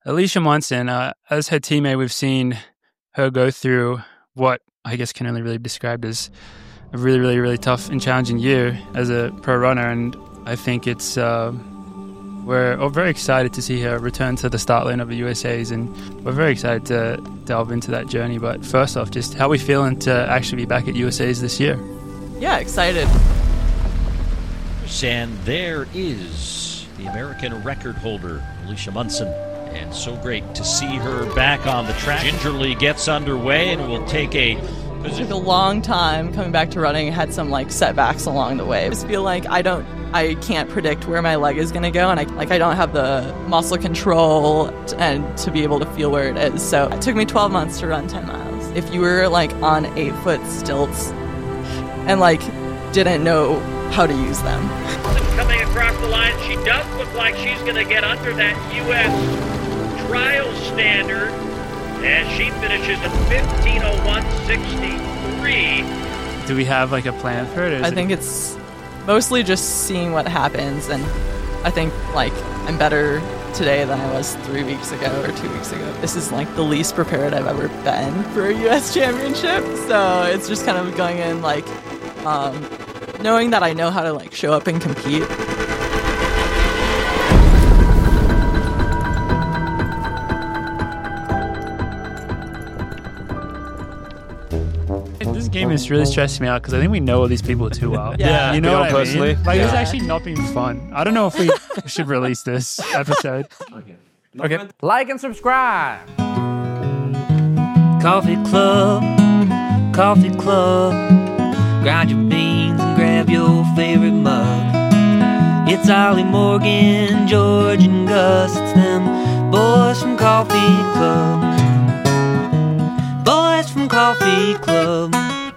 Alicia Monson, as her teammate, we've seen her go through what I guess can only really be described as a really, really, really tough and challenging year as a pro runner. And I think it's we're very excited to see her return to the start line of the USAs, and we're very excited to delve into that journey. But first off, just how are we feeling to actually be back at USAs this year? Yeah, excited. And there is the American record holder, Alicia Monson. And so great to see her back on the track. Gingerly gets underway and will take a... It took a long time coming back to running. I had some setbacks along the way. I just feel like I can't predict where my leg is going to go, and I don't have the muscle control and to be able to feel where it is. So it took me 12 months to run 10 miles. If you were on 8-foot stilts and didn't know how to use them. Coming across the line, she does look like she's going to get under that U.S. trial standard, and she finishes at 15:01.63. Do we have a plan for it? I think it's mostly just seeing what happens, and I think I'm better today than I was 3 weeks ago or 2 weeks ago. This is the least prepared I've ever been for a U.S. championship, so it's just kind of going in knowing that I know how to show up and compete. This game is really stressing me out because I think we know all these people too well. Yeah. You know what I personally. mean? It's actually not being fun. I don't know if we should release this episode. Okay. Like and subscribe. Coffee Club, Coffee Club. Grind your beans and grab your favorite mug. It's Ollie Morgan, George and Gus. It's them boys from Coffee Club. Boys from Coffee Club.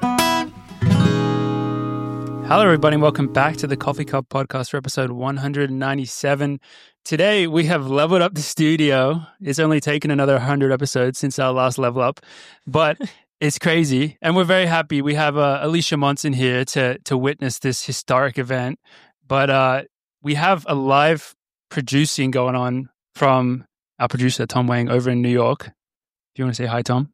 Hello, everybody, and welcome back to the Coffee Cup Podcast for episode 197. Today, we have leveled up the studio. It's only taken another 100 episodes since our last level up, but it's crazy, and we're very happy. We have Alicia Monson here to witness this historic event, but we have a live producing going on from our producer, Tom Wang, over in New York. Do you want to say hi, Tom?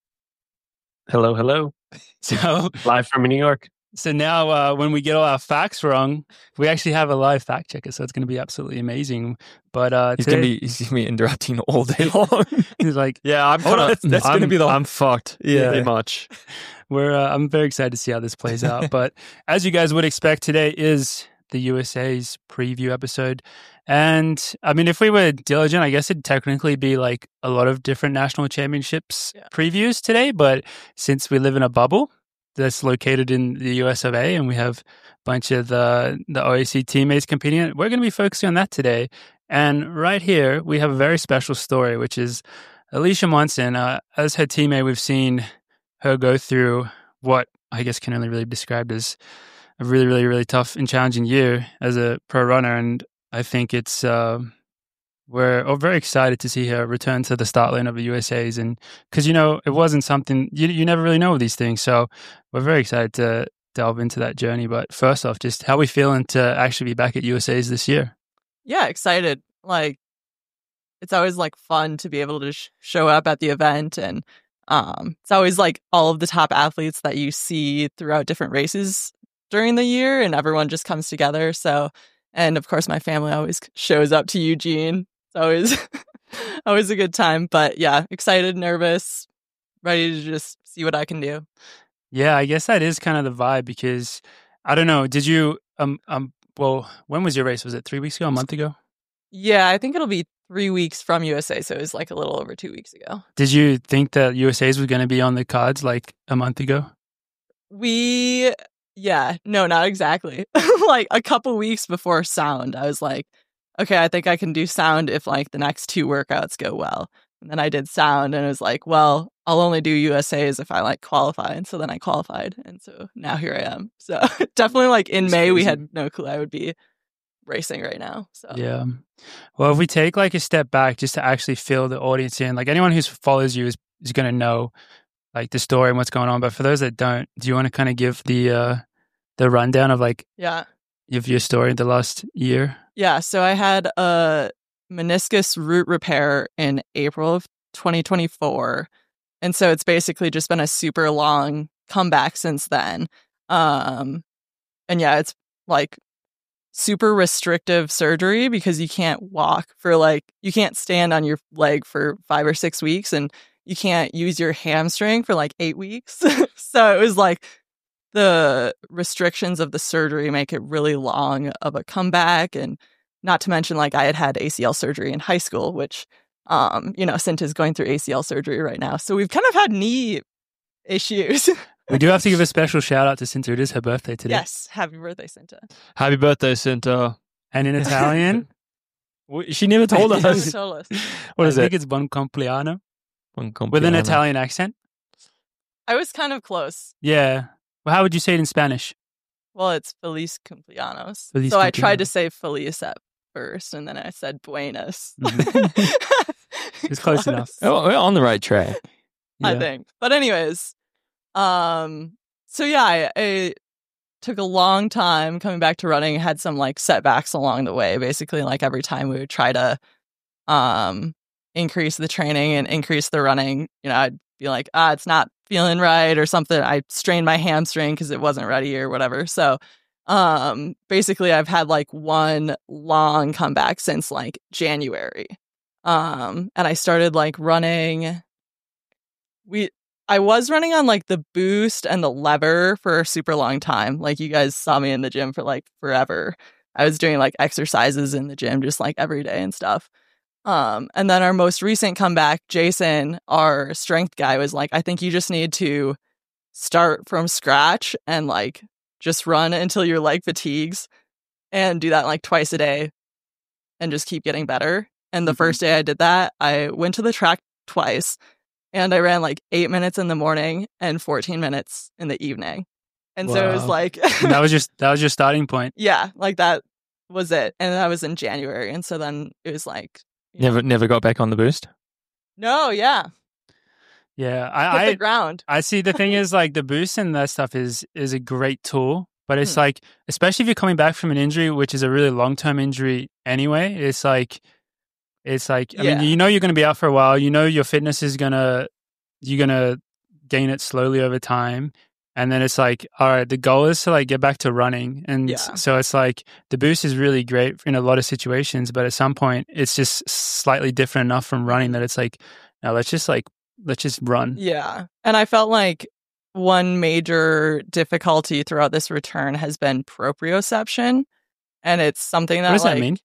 Hello, hello. So Live from New York. So now when we get all our facts wrong, we actually have a live fact checker, so it's going to be absolutely amazing. But he's going to be interrupting all day long. He's like, yeah, I'm fucked. Yeah, pretty much. I'm very excited to see how this plays out. But as you guys would expect, today is the USA's preview episode. And I mean, if we were diligent, I guess it'd technically be a lot of different national championships previews today. But since we live in a bubble that's located in the US of A, and we have a bunch of the OAC teammates competing in it, we're going to be focusing on that today. And right here, we have a very special story, which is Alicia Monson. As her teammate, we've seen her go through what I guess can only really be described as a really, really, really tough and challenging year as a pro runner. And I think it's we're very excited to see her return to the start line of the USAs, and because it wasn't something you never really know these things, so we're very excited to delve into that journey. But first off, just how are we feeling to actually be back at USAs this year? Yeah, excited. It's always fun to be able to show up at the event, and it's always all of the top athletes that you see throughout different races during the year, and everyone just comes together. So, and of course, my family always shows up to Eugene. It's always a good time. But yeah, excited, nervous, ready to just see what I can do. Yeah, I guess that is kind of the vibe, because I don't know. Did you well, when was your race? Was it 3 weeks ago, a month ago? Yeah, I think it'll be 3 weeks from USA, so it was a little over 2 weeks ago. Did you think that USAs was going to be on the cards a month ago? Yeah, no, not exactly. A couple weeks before Sound, I was like, okay, I think I can do Sound if the next 2 workouts go well. And then I did Sound, and it was well, I'll only do USAs if I qualify. And so then I qualified, and so now here I am. So definitely in May, we had no clue I would be racing right now. So yeah. Well, if we take a step back just to actually fill the audience in, anyone who follows you is going to know the story and what's going on. But for those that don't, do you want to kind of give the rundown of your story the last year? Yeah. So I had meniscus root repair in April of 2024. And so it's basically just been a super long comeback since then. And yeah, it's like super restrictive surgery because you can't walk for you can't stand on your leg for 5 or 6 weeks, and you can't use your hamstring for 8 weeks. So it was the restrictions of the surgery make it really long of a comeback. And not to mention, I had ACL surgery in high school, which, Cinta's going through ACL surgery right now. So we've kind of had knee issues. We do have to give a special shout out to Cinta. It is her birthday today. Yes. Happy birthday, Cinta. Happy birthday, Cinta. And in Italian? She never told us. She told us. What is I it? think it's buon compleanno. Buon compleanno. With an Italian accent. I was kind of close. Yeah. Well, how would you say it in Spanish? Well, it's Feliz Cumpleaños. Feliz so I tried to cumpleaños. say Feliz at first, and then I said Buenas. It's close enough. Oh, we're on the right track. I think. But anyways, so yeah, I took a long time coming back to running. Had some setbacks along the way. Basically, every time we would try to increase the training and increase the running, I'd be like, it's not feeling right or something. I strained my hamstring because it wasn't ready or whatever. So basically I've had one long comeback since January. And I started running. I was running on the boost and the lever for a super long time. You guys saw me in the gym for forever. I was doing exercises in the gym just every day and stuff. And then our most recent comeback, Jason, our strength guy, was I think you just need to start from scratch and just run until your leg fatigues and do that twice a day and just keep getting better. And the first day I did that, I went to the track twice and I ran 8 minutes in the morning and 14 minutes in the evening. And so it was that was your starting point. Yeah, that was it. And that was in January. And so then it was Never got back on the boost? No, yeah. Yeah. Hit the ground. I see. The thing is the boost and that stuff is a great tool, but it's especially if you're coming back from an injury, which is a really long-term injury anyway, it's I mean, you're going to be out for a while, your fitness is you're going to gain it slowly over time. And then it's all right, the goal is to get back to running. And so it's the boost is really great in a lot of situations, but at some point it's just slightly different enough from running that it's now let's just run. Yeah. And I felt one major difficulty throughout this return has been proprioception. And it's something that what does that mean?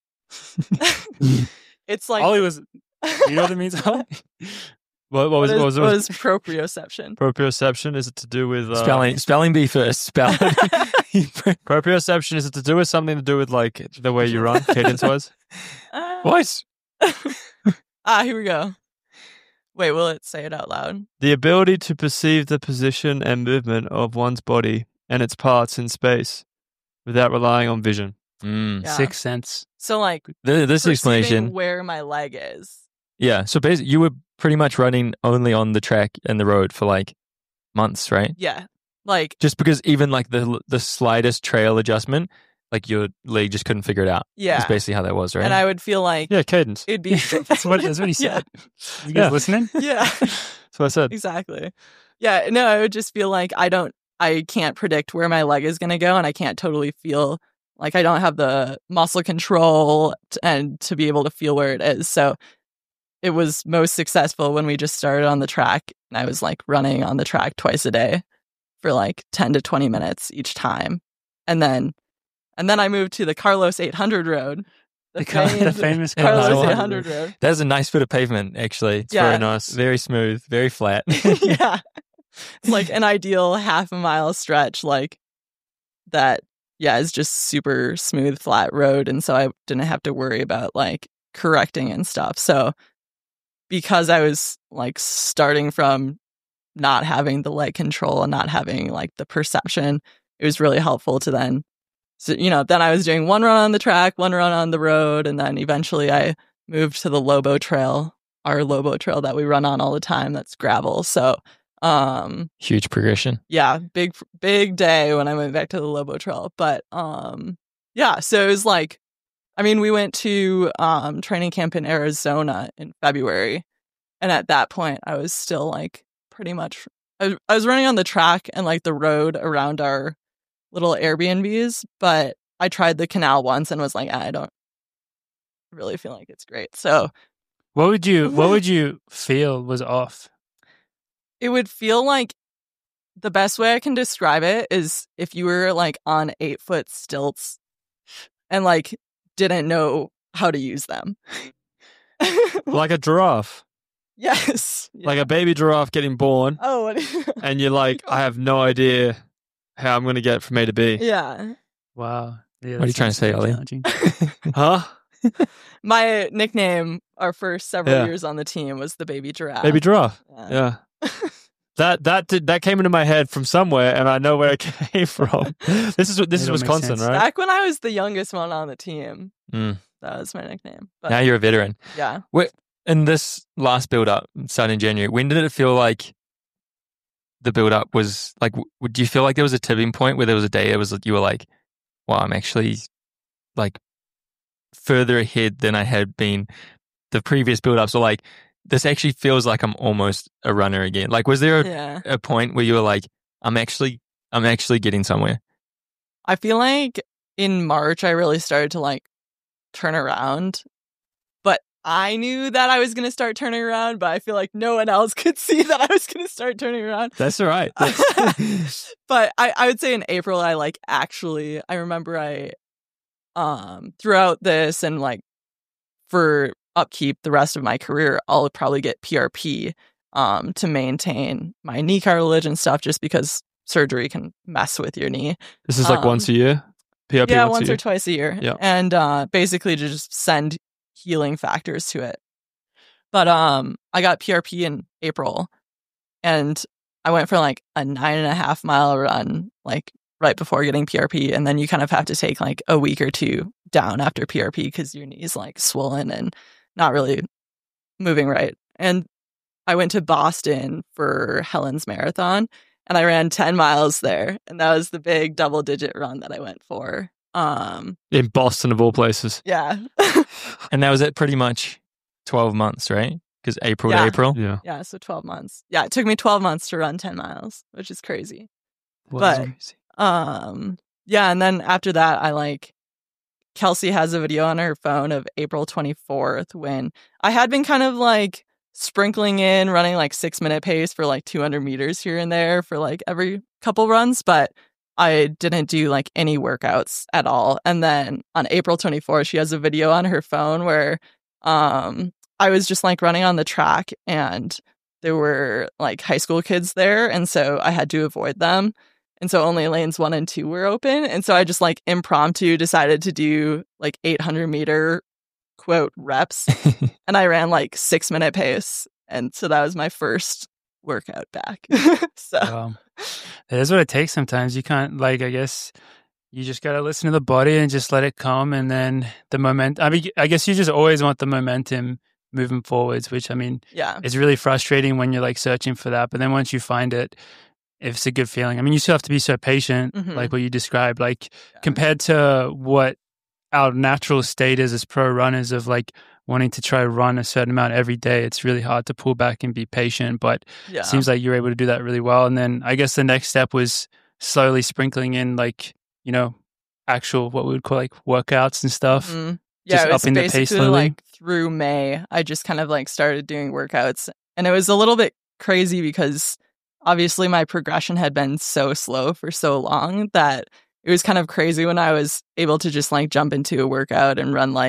It's Ollie was, you know what it means, Ollie? What was proprioception? Proprioception, is it to do with spelling bee first? Spell. Proprioception, is it to do with something to do with the way you run, cadence wise? What? Here we go. Wait, will it say it out loud? The ability to perceive the position and movement of one's body and its parts in space without relying on vision. Yeah. Sixth sense. So this explanation where my leg is. Yeah. So basically, you were pretty much running only on the track and the road for months, right? Yeah. Just because even the slightest trail adjustment, your leg just couldn't figure it out. Yeah. That's basically how that was, right? And I would feel cadence. it'd be that's what he said. You guys listening? Yeah. That's what I said. Exactly. Yeah. No, I would just feel I can't predict where my leg is going to go, and I can't totally feel I don't have the muscle control and to be able to feel where it is. So it was most successful when we just started on the track, and I was running on the track twice a day for 10 to 20 minutes each time. And then I moved to the Carlos 800 road. The famous Carlos 800 road. That's a nice bit of pavement, actually. It's Yeah. Very nice. very smooth, very flat. Yeah. It's an ideal half a mile stretch that. Yeah, it's just super smooth, flat road. And so I didn't have to worry about correcting and stuff. So because I was starting from not having the leg control and not having the perception, it was really helpful to then. So, then I was doing one run on the track, one run on the road. And then eventually I moved to the Lobo Trail, our Lobo Trail that we run on all the time. That's gravel. So Huge progression. Yeah, big day when I went back to the Lobo Trail. But yeah, so it was I mean, we went to training camp in Arizona in February. And at that point, I was still like pretty much, I was running on the track and like the road around our little Airbnbs, but I tried the canal once and was like, I don't really feel like it's great. So what would you feel was off? it would feel like, the best way I can describe it is if you were like on 8-foot stilts and like didn't know how to use them. Like a giraffe. Yes. Like a baby giraffe getting born. Oh, And you're like, I have no idea how I'm going to get from A to B. yeah. Wow. Yeah, What are you trying to say, Ollie? Huh? My nickname, our first several years on the team, was the baby giraffe. Baby giraffe. Yeah. Yeah. That came into my head from somewhere, and I know where it came from. This is It all Wisconsin, makes sense. right? Back when I was the youngest one on the team, Mm. that was my nickname. But Now you're a veteran. yeah. In this last build-up, starting in January, when did it feel like the build-up was like? Do you feel like there was a tipping point where there was a day you were like, "Wow, I'm actually like further ahead than I had been the previous build-ups," or like, this actually feels like I'm almost a runner again? Like, was there Yeah. a point where you were like, I'm actually getting somewhere? I feel like in March, I really started to like turn around. But I knew that I was going to start turning around, but I feel like no one else could see that I was going to start turning around. That's all right. But I would say in April, I remember throughout this and like for upkeep the rest of my career, I'll probably get PRP to maintain my knee cartilage and stuff, just because surgery can mess with your knee. This is like once a year? PRP Yeah, once a once year? or twice a year. Yeah. And basically to just send healing factors to it. But I got PRP in April, and I went for like a 9.5 mile run, like right before getting PRP. And then you kind of have to take like a week or two down after PRP because your knee's like swollen and not really moving right. And I went to Boston for Helen's Marathon, and I ran 10 miles there. And that was the big double-digit run that I went for. In Boston, of all places. Yeah. And that was at pretty much 12 months, right? Because April to Yeah. April. Yeah. Yeah, so 12 months. Yeah, it took me 12 months to run 10 miles, which is crazy. Wow. But yeah, and then after that, Kelsey has a video on her phone of April 24th when I had been kind of like sprinkling in running like 6-minute pace for like 200 meters here and there for like every couple runs, but I didn't do like any workouts at all. And then on April 24th, she has a video on her phone where I was just like running on the track, and there were like high school kids there, and so I had to avoid them. And so only lanes 1 and 2 were open. And so I just like impromptu decided to do like 800-meter quote reps. And I ran like 6-minute pace. And so that was my first workout back. So That is what it takes sometimes. You can't, I guess you just got to listen to the body and just let it come. And then the momentum, I guess you just always want the momentum moving forwards, which, yeah. it's really frustrating when you're like searching for that. But then once you find it, it's a good feeling. You still have to be so patient, like what you described, compared to what our natural state is as pro runners of like wanting to try to run a certain amount every day. It's really hard to pull back and be patient, but Yeah. it seems like you're able to do that really well. And then I guess the next step was slowly sprinkling in actual, what we would call workouts and stuff. Mhm. Just Yeah, it was upping the pace basically slowly. through May, I just kind of started doing workouts. And it was a little bit crazy because obviously my progression had been so slow for so long that it was kind of crazy when I was able to just jump into a workout and run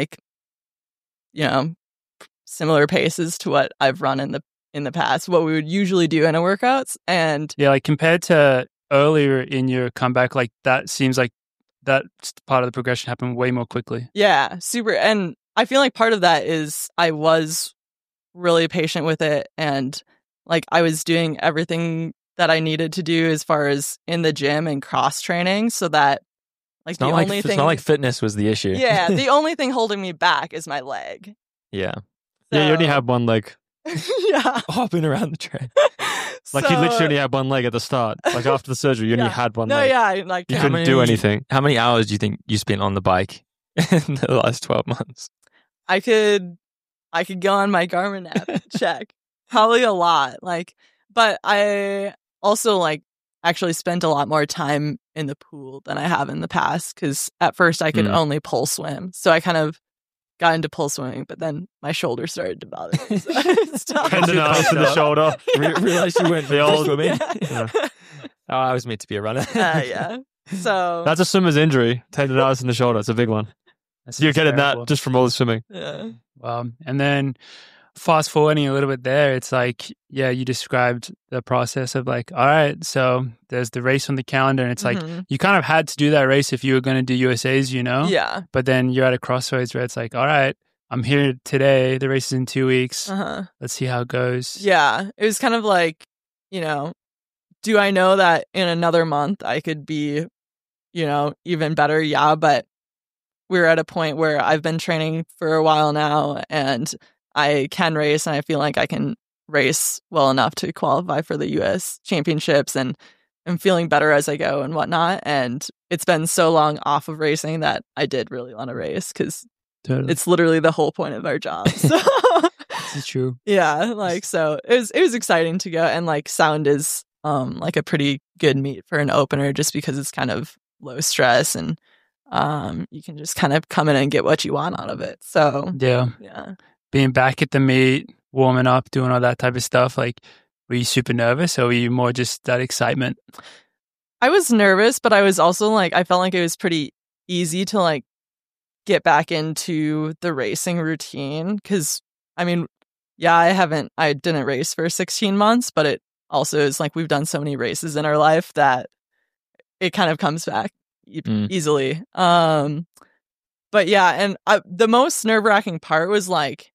similar paces to what I've run in the past, what we would usually do in a workouts. And Yeah, compared to earlier in your comeback, that seems like that part of the progression happened way more quickly. yeah, super. And I feel like part of that is I was really patient with it, and I was doing everything that I needed to do as far as in the gym and cross training, so that It's not like fitness was the issue. yeah, the only thing holding me back is my leg. Yeah. Yeah, you only So- have one leg. yeah. Hopping around the track. You literally only had one leg at the start. After the surgery, you only Yeah. had one No, leg. yeah, You couldn't do anything. How many hours do you think you spent on the bike in the last 12 months? I could go on my Garmin app and check. Probably a lot. But I also actually spent a lot more time in the pool than I have in the past, because at first I could only pole swim. So I kind of got into pole swimming, but then my shoulder started to bother me. So I stopped. Tendonitis in the shoulder. Realized you went the old swimming. Yeah. Oh, I was meant to be a runner. Yeah. So That's a swimmer's injury. Tendonitis in the shoulder. It's a big one. That's You're getting terrible. that just from all the swimming. yeah. And then fast forwarding a little bit there, it's you described the process of all right, so there's the race on the calendar, and it's Mhm. you kind of had to do that race if you were going to do USAs, Yeah. but then you're at a crossroads where it's all right, I'm here today, the race is in 2 weeks, Uh-huh. let's see how it goes. Yeah. It was kind of do I know that in another month I could be, even better? Yeah. But we're at a point where I've been training for a while now, and I can race, and I feel like I can race well enough to qualify for the US championships, and I'm feeling better as I go and whatnot. And it's been so long off of racing that I did really want to race, because Totally. it's literally the whole point of our job. So This is true. yeah, so it was exciting to go, and Sound is a pretty good meet for an opener, just because it's kind of low stress, and you can just kind of come in and get what you want out of it. So Yeah. yeah. Being back at the meet, warming up, doing all that type of stuff, were you super nervous, or were you more just that excitement? I was nervous, but I was also I felt like it was pretty easy to get back into the racing routine, because I didn't race for 16 months, but it also is we've done so many races in our life that it kind of comes back easily. But yeah, and the most nerve-wracking part was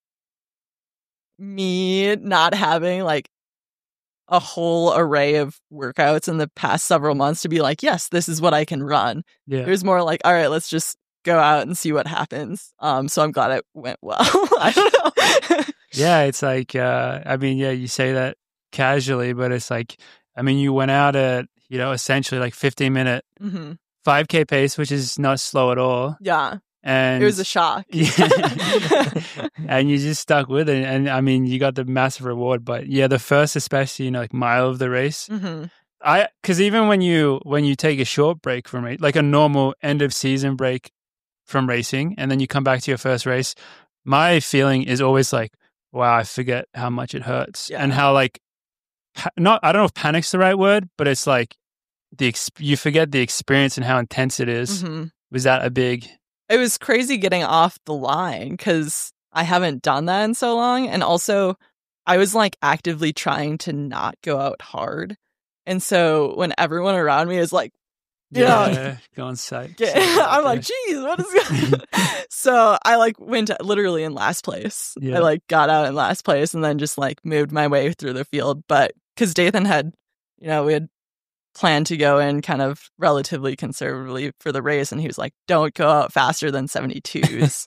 me not having a whole array of workouts in the past several months to be yes, this is what I can run. Yeah. It was more all right, let's just go out and see what happens. So I'm glad it went well. I don't know. Yeah, it's you say that casually, but it's you went out at, essentially 15-minute hmm 5K pace, which is not slow at all. Yeah, And it was a shock. And you just stuck with it. And you got the massive reward. But yeah, the first, especially, mile of the race, hmm because even when you take a short break from it, a normal end of season break from racing, and then you come back to your first race, my feeling is always wow, I forget how much it hurts. Yeah. And how I don't know if panic's the right word, but it's you forget the experience and how intense it is. hmm Was that a big? It was crazy getting off the line, because I haven't done that in so long. And also I was actively trying to not go out hard. And so when everyone around me is Yeah, go on site. I'm geez, what is going on? So I went literally in last place. Yeah. I got out in last place, and then just moved my way through the field. But because Dathan had, we had planned to go in kind of relatively conservatively for the race, and he was don't go out faster than 72s.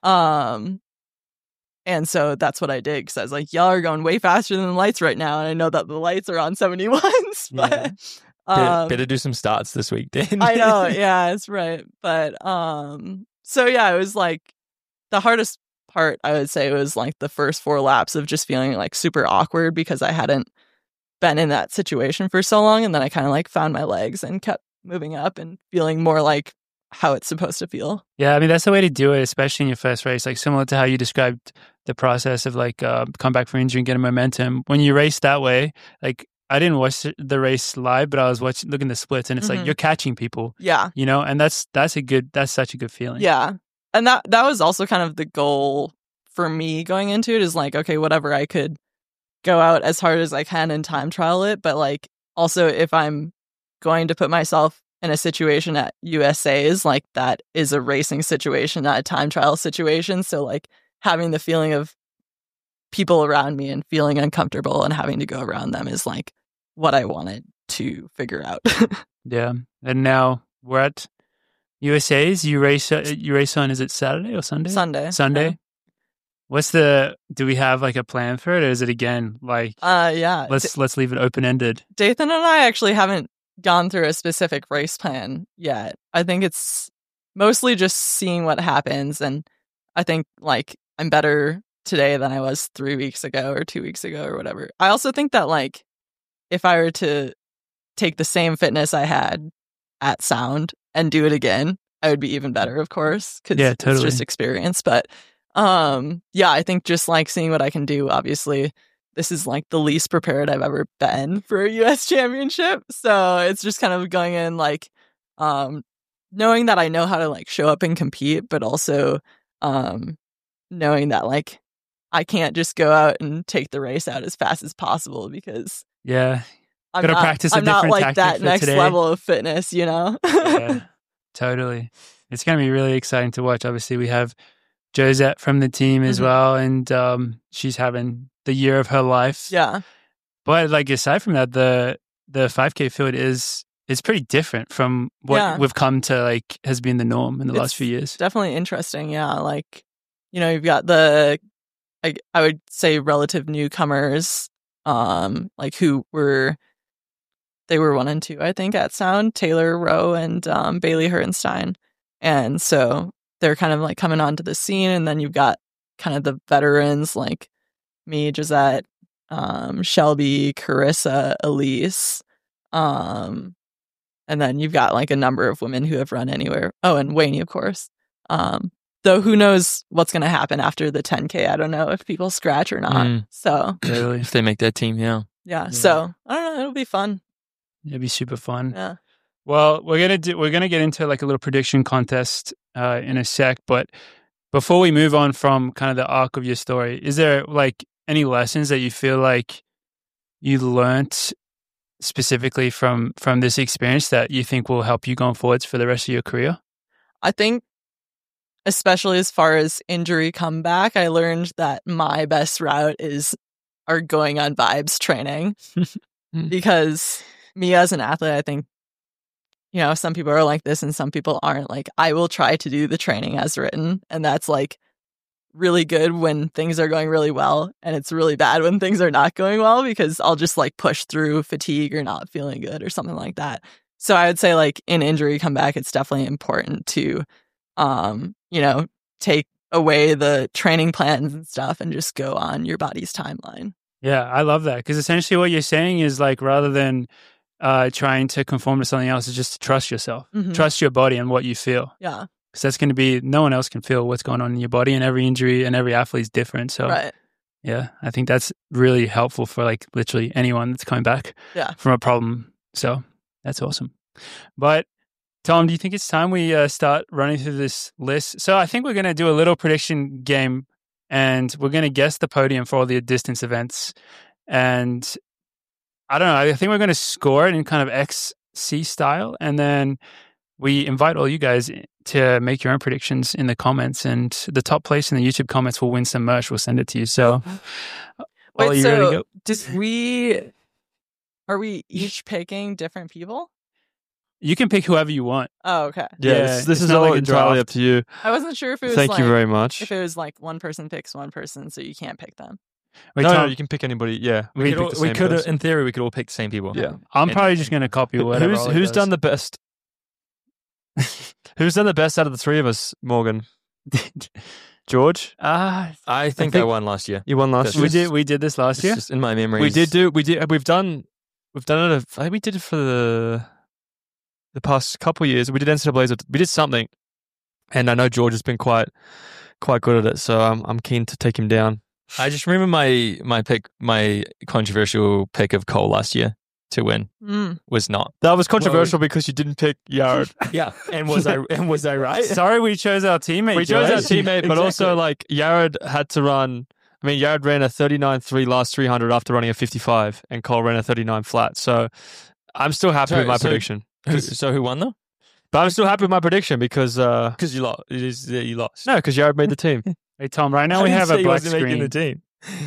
And so that's what I did, because I was y'all are going way faster than the lights right now, and I know that the lights are on 71s. But Better do some starts this week, Dan. I know, yeah, that's right. But so yeah, it was the hardest part, I would say, was the first 4 laps of just feeling super awkward, because I hadn't been in that situation for so long. And then I kind of found my legs and kept moving up and feeling more how it's supposed to feel. Yeah, that's the way to do it, especially in your first race. Similar to how you described the process of come back from injury and getting momentum. When you race that way, I didn't watch the race live, but I was looking at the splits, and it's Mhm. you're catching people, Yeah. and that's such a good feeling. Yeah. And that was also kind of the goal for me going into it, is okay, whatever, I could go out as hard as I can and time trial it. But also, if I'm going to put myself in a situation at USA's, that is a racing situation, not a time trial situation. So having the feeling of people around me and feeling uncomfortable and having to go around them is what I wanted to figure out. Yeah. And now we're at USA's. You race on, is it Saturday or Sunday? Sunday. Yeah. Do we have a plan for it, or is it again Yeah. let's leave it open ended? Dathan and I actually haven't gone through a specific race plan yet. I think it's mostly just seeing what happens. And I think like I'm better today than I was 3 weeks ago or 2 weeks ago or whatever. I also think that like if I were to take the same fitness I had at Sound and do it again, I would be even better, of course, because totally. it's just experience. But I think just like seeing what I can do, obviously, this is like the least prepared I've ever been for a US championship. So it's just kind of going in like knowing that I know how to like show up and compete, but also knowing that like I can't just go out and take the race out as fast as possible because I'm gotta not, practice a I'm not different like tactic that for next today. level of fitness, you know? Yeah, totally. It's going to be really exciting to watch. Obviously, we have Josette from the team as well, and she's having the year of her life. Yeah. But like aside from that, the 5K field is pretty different from what we've come to like has been the norm in the last few years. Definitely interesting. Yeah, like you've got I would say relative newcomers, like who were. They were 1 and 2, I think, at Sound, Taylor Rowe and Bailey Hertenstein. And so they're kind of like coming onto the scene. And then you've got kind of the veterans like me, Josette, Shelby, Carissa, Elise. And then you've got like a number of women who have run anywhere. Oh, and Wayne, of course. Though who knows what's going to happen after the 10K. I don't know if people scratch or not. So Really? If they make that team, yeah. So I don't know. It'll be fun. It'd be super fun. Yeah. Well, we're gonna get into like a little prediction contest in a sec, but before we move on from kind of the arc of your story, is there like any lessons that you feel like you learnt specifically from this experience that you think will help you going forwards for the rest of your career? I think, especially as far as injury comeback, I learned that my best route are going on vibes training because me as an athlete, I think, some people are like this and some people aren't. Like, I will try to do the training as written, and that's like really good when things are going really well, and it's really bad when things are not going well because I'll just like push through fatigue or not feeling good or something like that. So I would say like in injury comeback, it's definitely important to, take away the training plans and stuff and just go on your body's timeline. Yeah, I love that because essentially what you're saying is like rather than trying to conform to something else, is just to trust yourself, trust your body and what you feel. Yeah, because that's going to be no one else can feel what's going on in your body, and every injury and every athlete is different. So, right. Yeah, I think that's really helpful for like literally anyone that's coming back from a problem. So that's awesome. But Tom, do you think it's time we start running through this list? So I think we're going to do a little prediction game, and we're going to guess the podium for all the distance events. And I don't know, I think we're going to score it in kind of XC style, and then we invite all you guys to make your own predictions in the comments, and the top place in the YouTube comments will win some merch. We'll send it to you. So, wait, are you ready to go? Are we each picking different people? You can pick whoever you want. Oh, okay. Yeah, this is not all like a entirely draft. up to you. I wasn't sure if it was Thank like, you very much. if it was like one person picks one person, so you can't pick them. Wait, No, Tom, you can pick anybody. Yeah, We can pick the we same could, person. in theory, we could all pick the same people. Yeah. I'm probably just going to copy whatever. Who's done the best? Who's done the best out of the three of us, Morgan? George, I think I won last year. you won last That's year. we did this last It's year. just in my memory. We've done it. I think we did it for the past couple of years. We did NCAA's. We did something, and I know George has been quite good at it. So I'm keen to take him down. I just remember my controversial pick of Cole last year to win was not. That was controversial because you didn't pick Yared. Yeah, and was I right? Sorry, we chose our teammate. We chose our Josh. teammate, but also Exactly. like Yared had to run. I mean, Yared ran a 39.3 last 300 after running a 55, and Cole ran a 39 flat. So I'm still happy with my prediction. So who won though? But I'm still happy with my prediction because Because you lost. You lost. no, because Yared made the team. Hey Tom, right now we have a black screen. team.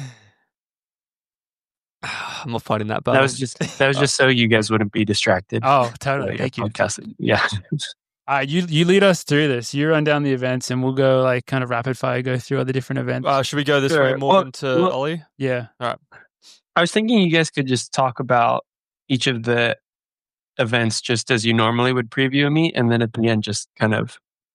I'm not fighting that battle. That was just so you guys wouldn't be distracted. Oh, totally. Thank you. Podcasting. Yeah. You lead us through this. You run down the events, and we'll go like kind of rapid fire, go through all the different events. Should we go this Sure. way, Morgan Well, to Ollie? Yeah. I was thinking you guys could just talk about each of the events just as you normally would preview a meet, and then at the end just kind of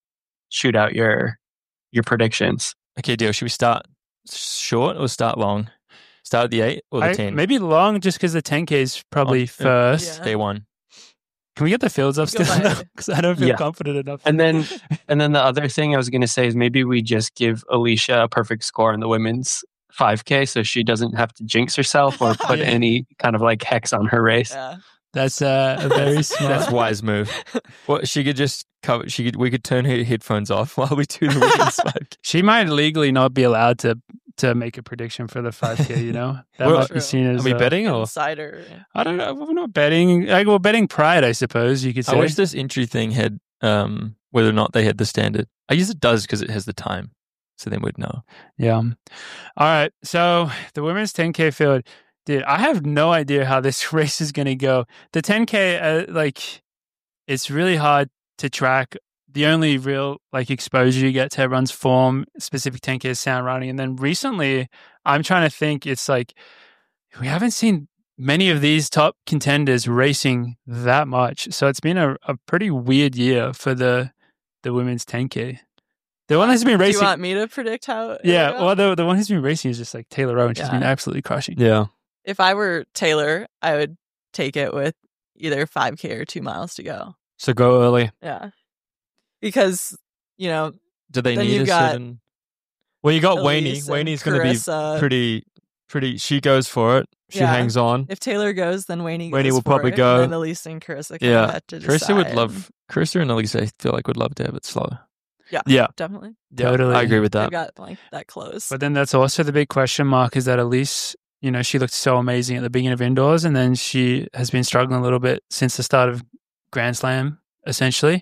shoot out your predictions. Okay, deal. Should we start short or start long? Start at the 8 or the 10? Maybe long, just because the 10K is probably first. Yeah. Day 1. Can we get the fields up Go still? by- Because I don't feel Yeah. confident enough. And then the other thing I was going to say is maybe we just give Alicia a perfect score in the women's 5K so she doesn't have to jinx herself or put Yeah. any kind of like hex on her race. Yeah. That's a very smart. That's a wise move. Well, she could just cover. We could turn her headphones off while we do the women's 5K. She might legally not be allowed to make a prediction for the 5K. You know, that Well, might be seen as. Are we betting or? Insider. I don't know. We're not betting. Like, we're betting pride, I suppose you could say. I wish this entry thing had whether or not they had the standard. I guess it does because it has the time, so then we'd know. Yeah. All right. So the women's 10K field, dude, I have no idea how this race is going to go. The 10K, it's really hard to track. The only real exposure you get to everyone's form, specific 10K is sound running. And then recently, I'm trying to think, it's like we haven't seen many of these top contenders racing that much. So it's been a pretty weird year for the women's 10K. The one that's been Do racing. you want me to predict how? It Yeah, will go? well, the one who's been racing is just like Taylor Rowe, and she's Yeah. been absolutely crushing. Yeah. If I were Taylor, I would take it with either 5K or 2 miles to go. So go early. Yeah. Because, Do they Then need you a got certain? Well, you got Elise Wayne. and Wayne's going to be Carissa. pretty. She goes for it. She Yeah. hangs on. If Taylor goes, then Wayne Wayne goes will for probably it, go. And then Elise and Carissa kind Yeah. of have to Carissa would decide. love. Carissa and Elise, I feel like would love to have it slower. Yeah, Definitely. Totally. I agree with They that. got that close. But then that's also the big question mark is that Elise, she looked so amazing at the beginning of indoors, and then she has been struggling a little bit since the start of Grand Slam, essentially.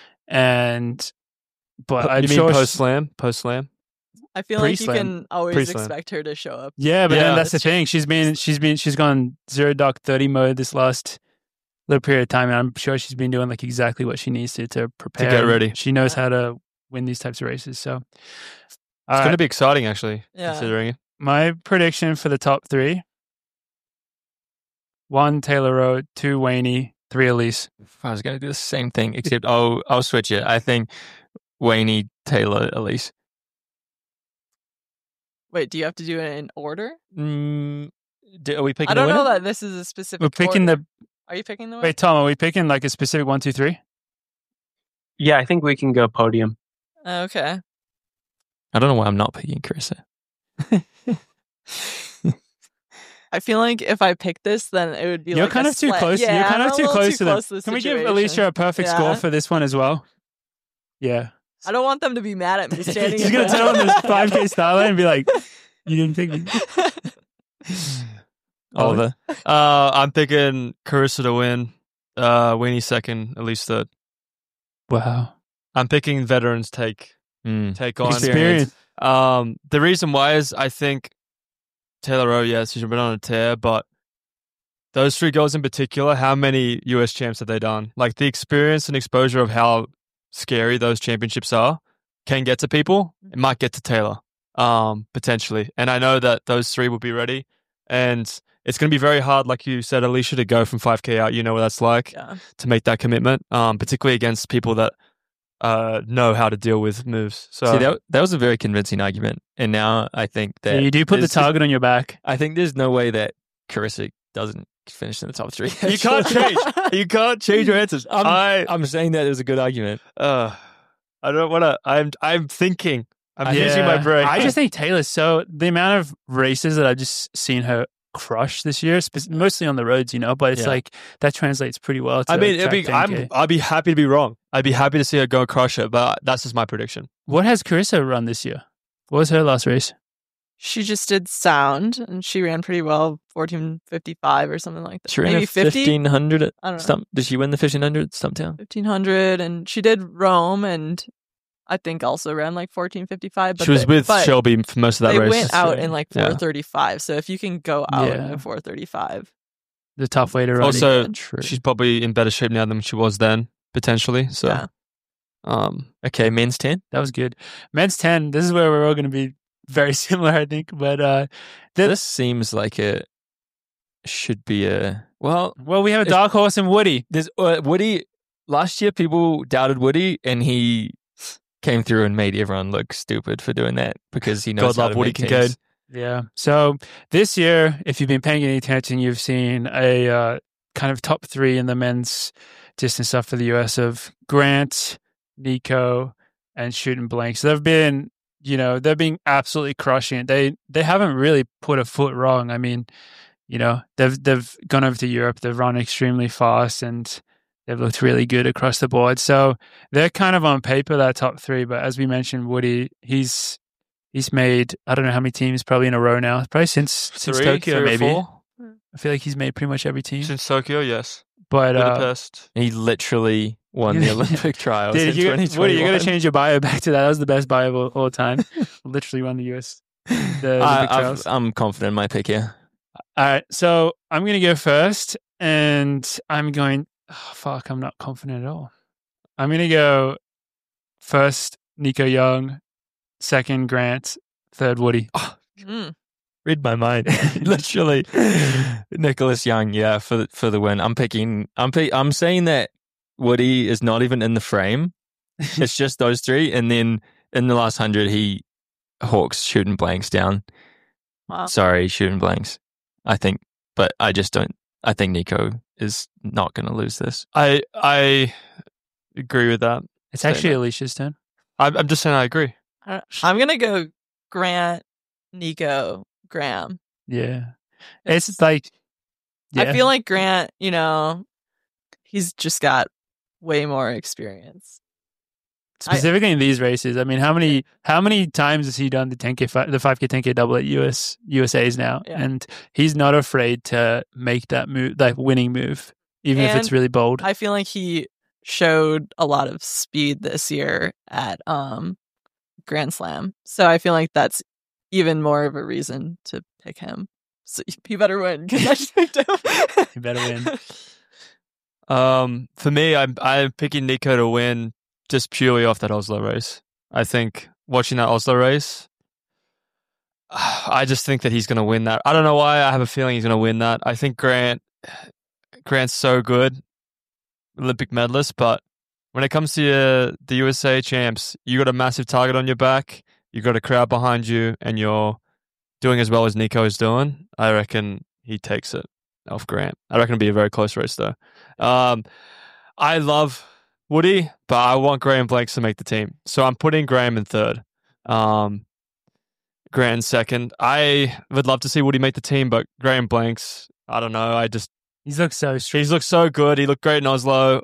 But I'm you mean sure post slam? Post slam? I feel like you pre-slam. can always Pre-slam. expect her to show up. Yeah, but Yeah. then that's the thing. She's gone 0 doc 30 mode this last little period of time, and I'm sure she's been doing exactly what she needs to prepare. get ready. She knows how to win these types of races. So, It's going to be exciting, actually, Yeah. considering it. my prediction for the top 3: 1 Taylor Rowe, 2 Wayne, 3 Elise. I was going to do the same thing, except I'll switch it. I think Wayne, Taylor, Elise. Wait, do you have to do it in order? Are we picking? I don't the know winner? that this is a specific We're picking order. Are you picking the winner? Wait, Tom, are we picking a specific 1, 2, 3? Yeah, I think we can go podium. Okay. I don't know why I'm not picking Carissa. I feel like if I pick this, then it would be You're like kind a of too slight- close. Yeah, You're kind I'm of a too little close to them. the Can we give situation. Alicia a perfect Yeah. score for this one as well? Yeah. I don't want them to be mad at me standing. She's in going to the- turn on this 5K star line and be like, you didn't pick me. Oliver. I'm picking Carissa to win. Wayne second, Elise third. Wow. I'm picking veterans take on Experience. The reason why is I think Taylor Rowe, yes, she's been on a tear, but those 3 girls in particular, how many US champs have they done? Like the experience and exposure of how scary those championships are can get to people. It might get to Taylor, potentially. And I know that those 3 will be ready. And it's going to be very hard, like you said, Alicia, to go from 5K out. You know what that's like Yeah. to make that commitment, particularly against people that know how to deal with moves. So See, that was a very convincing argument, and now I think that So you do put the there's- target on your back. I think there's no way that Carissa doesn't finish in the top 3. you can't change. You can't change your answers. I'm saying that it was a good argument. I don't want to. I'm thinking. I'm using my brain. I just think Taylor's the amount of races that I've just seen her crush this year, mostly on the roads, but it's Yeah. that translates pretty well to I mean, track 10K. I'd be happy to be wrong. I'd be happy to see her go and crush it, but that's just my prediction. What has Carissa run this year? What was her last race? She just did sound, and she ran pretty well, 14:55 or something like that. She ran Maybe a 50, 1500 at I don't know. Stump. Did she win the 1500 at Stumptown? 1500, and she did Rome, and I think also ran 14:55. But She was with but Shelby for most of that They race. went out so, in yeah. 4:35. So if you can go out Yeah. in 4:35, The tough way to run. Also, True. she's probably in better shape now than she was then, potentially. So, Yeah. Okay, men's 10. That was good. Men's 10, this is where we're all going to be very similar, I think. But This seems like it should be a well. we have a dark horse in Woody. There's Woody. Last year, people doubted Woody, and he came through and made everyone look stupid for doing that because he knows God how love to Woody make teams. Kincaid. Yeah. So this year, if you've been paying any attention, you've seen a kind of top 3 in the men's distance stuff for the US of Grant, Nico, and Shooting Blank. So they've been absolutely crushing it. They haven't really put a foot wrong. I mean, they've gone over to Europe. They've run extremely fast and they've looked really good across the board. So they're kind of on paper that top 3. But as we mentioned, Woody, he's made, I don't know how many teams probably in a row now. Probably since Tokyo, 3 or maybe. 4? I feel like he's made pretty much every team. Since Tokyo, yes. But Budapest. He literally won the Olympic trials in Woody, 2021. you got to change your bio back to that. That was the best bio of all time. Literally won the US. The Olympic trials. I'm confident in my pick here. All right, so I'm going to go first, and I'm going. Oh, fuck, I'm not confident at all. I'm going to go first, Nico Young, second, Grant, third, Woody. Oh, Mm. read my mind. Literally, Nicholas Young. Yeah, for the win. I'm saying that Woody is not even in the frame. It's just those 3, and then in the last 100, he hawks Shooting Blanks down. Wow. Sorry, Shooting Blanks. I think, but I just don't. I think Nico is not going to lose this. I agree with that. It's actually Alicia's turn. I'm just saying I agree. I'm going to go Grant, Nico, Graham. Yeah. It's like, I feel like Grant, he's just got way more experience. specifically in these races. I mean, how many times has he done the 10K, the 5K, 10K double at USA's now? Yeah. And he's not afraid to make that move, that winning move, even if it's really bold. I feel like he showed a lot of speed this year at Grand Slam. So I feel like that's even more of a reason to pick him. So he better win because I just picked him. You better win. For me, I'm picking Nico to win just purely off that Oslo race. I think watching that Oslo race, I just think that he's going to win that. I don't know why. I have a feeling he's going to win that. I think Grant's so good, Olympic medalist, but when it comes to the USA champs, you got a massive target on your back, you got a crowd behind you, and you're doing as well as Nico is doing. I reckon he takes it off Grant. I reckon it'll be a very close race, though. I love Woody, but I want Graham Blanks to make the team. So I'm putting Graham in third. Grant in second. I would love to see Woody make the team, but Graham Blanks, I don't know. He's looked so strong. He's looked so good. He looked great in Oslo.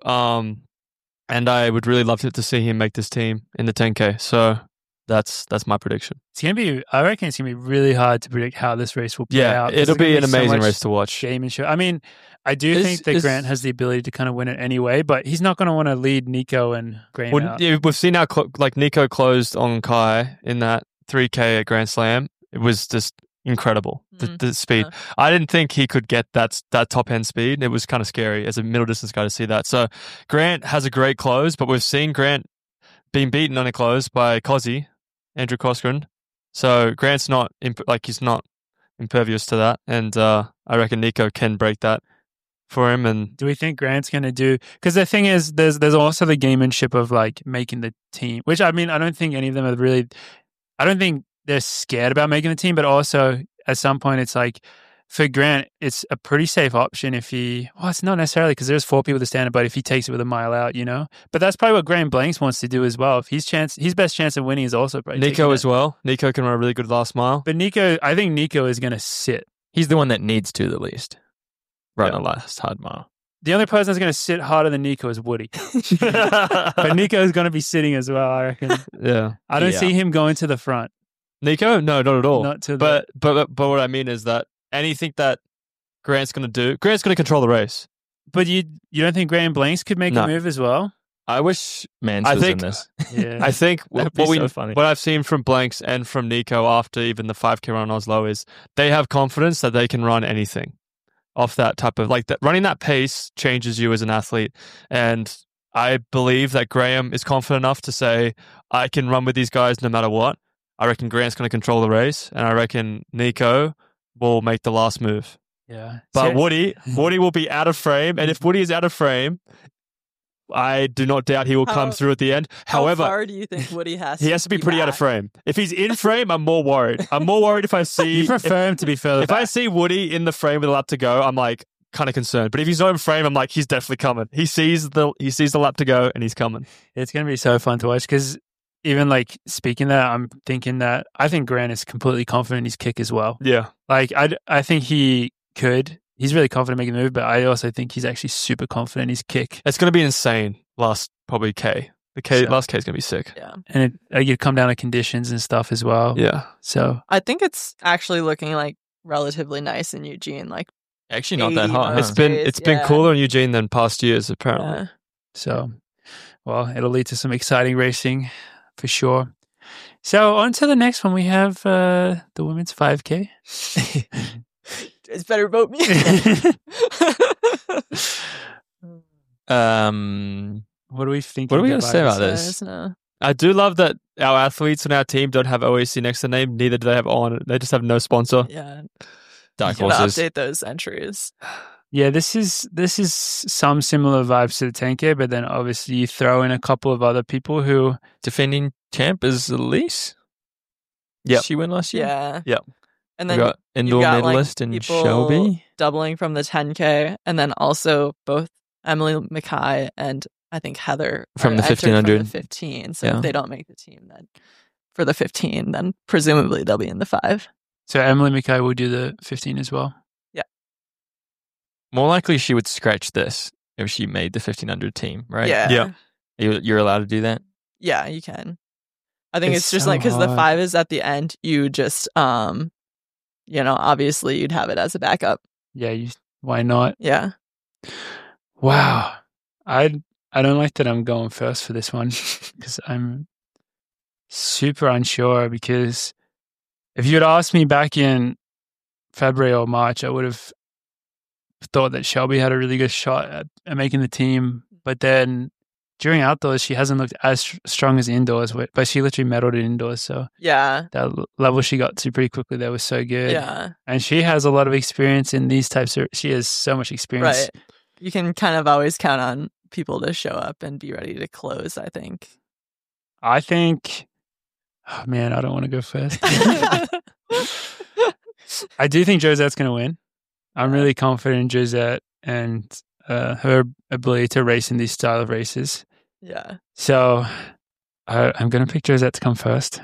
And I would really love to see him make this team in the 10K. So that's my prediction. I reckon it's gonna be really hard to predict how this race will play out. It'll be an amazing so race to watch. Game and show. I mean, I do think that Grant has the ability to kind of win it anyway, but he's not going to want to lead Nico and Graham out. Yeah, we've seen how Nico closed on Kai in that 3K at Grand Slam. It was just incredible, the speed. I didn't think he could get that top end speed. It was kind of scary as a middle distance guy to see that. So Grant has a great close, but we've seen Grant being beaten on a close by Cozzy, Andrew Cosgren. So Grant's he's not impervious to that, and I reckon Nico can break that for him. And do we think Grant's going to do? Because the thing is, there's also the gamemanship of like making the team, which I mean, I don't think any of them are really. I don't think they're scared about making the team, but also at some point, it's like for Grant, it's a pretty safe option if he. Well, it's not necessarily because there's 4 people to stand it, but if he takes it with a mile out, But that's probably what Graham Blanks wants to do as well. If his best chance of winning is also probably Nico as well. Nico can run a really good last mile, but I think Nico is going to sit. He's the one that needs to the least run a last hard mile. The only person that's going to sit harder than Nico is Woody. But Nico is going to be sitting as well, I reckon. Yeah. I don't see him going to the front. Nico? No, not at all. Not to but what I mean is that anything that Grant's going to control the race. But you don't think Graham Blanks could make a move as well? I wish Mans was in this. Yeah. I think funny. What I've seen from Blanks and from Nico after even the 5K run in Oslo is they have confidence that they can run anything off that type of running that pace changes you as an athlete. And I believe that Graham is confident enough to say, I can run with these guys no matter what. I reckon Grant's going to control the race, and I reckon Nico will make the last move. Yeah. But Woody will be out of frame, and if Woody is out of frame, I do not doubt he will come How- through at the end. How However, far do you think Woody has he has to be pretty out of back? frame. If he's in frame, I'm more worried. I'm more worried if I see You prefer him to be further if I back. see Woody in the frame with a lap to go, I'm like kind of concerned. But if he's not in frame, I'm like, he's definitely coming. He sees the lap to go and he's coming. It's going to be so fun to watch because even like speaking that, I'm thinking that I think Grant is completely confident in his kick as well. Yeah. Like I think he could. He's really confident making the move, but I also think he's actually super confident in his kick. It's going to be insane last probably K. So- Last K is going to be sick. Yeah. And you'd come down to conditions and stuff as well. Yeah. So I think it's actually looking like relatively nice in Eugene. Like, Actually, not that 80 hot. on huh? It's been Yeah. cooler in Eugene than past years, apparently. yeah. So, well, it'll lead to some exciting racing for sure. So, on to the next one. We have the women's 5K. It's better vote me. What do we think? What are we gonna say about this? Says no. I do love that our athletes on our team don't have OAC next to the name. Neither do they have On. They just have no sponsor. Yeah. Dark Gotta horses. update those entries. Yeah, this is some similar vibes to the 10K, but then obviously you throw in a couple of other people who Defending champ is Elise. Yep. She won last year. Yeah. Yep. And We then got indoor got, like, medalist in people Shelby. doubling from the 10K, and then also both Emily Mackay and I think Heather From are the entered 1500. From the 15. So Yeah. if they don't make the team, then for the 15, then presumably they'll be in the 5. so Emily Mackay will do the 15 as well. More likely she would scratch this if she made the 1500 team, right? Yeah. Yeah. You're allowed to do that? Yeah, you can. I think It's it's just so like because the hard. 5 is at the end, you just obviously you'd have it as a backup. Yeah, why not? Yeah. Wow. I don't like that I'm going first for this one because I'm super unsure because if you had asked me back in February or March, I would have thought that Shelby had a really good shot at making the team. But then during outdoors, she hasn't looked as strong as indoors, but she literally medaled in indoors. So Yeah. that level she got to pretty quickly there was so good. Yeah. And she has a lot of experience in these types of, she has so much experience. Right. You can kind of always count on people to show up and be ready to close, I think. I think, oh man, I don't want to go first. I do think Josette's going to win. I'm really confident in Josette and her ability to race in these style of races. Yeah. So I'm going to pick Josette to come first.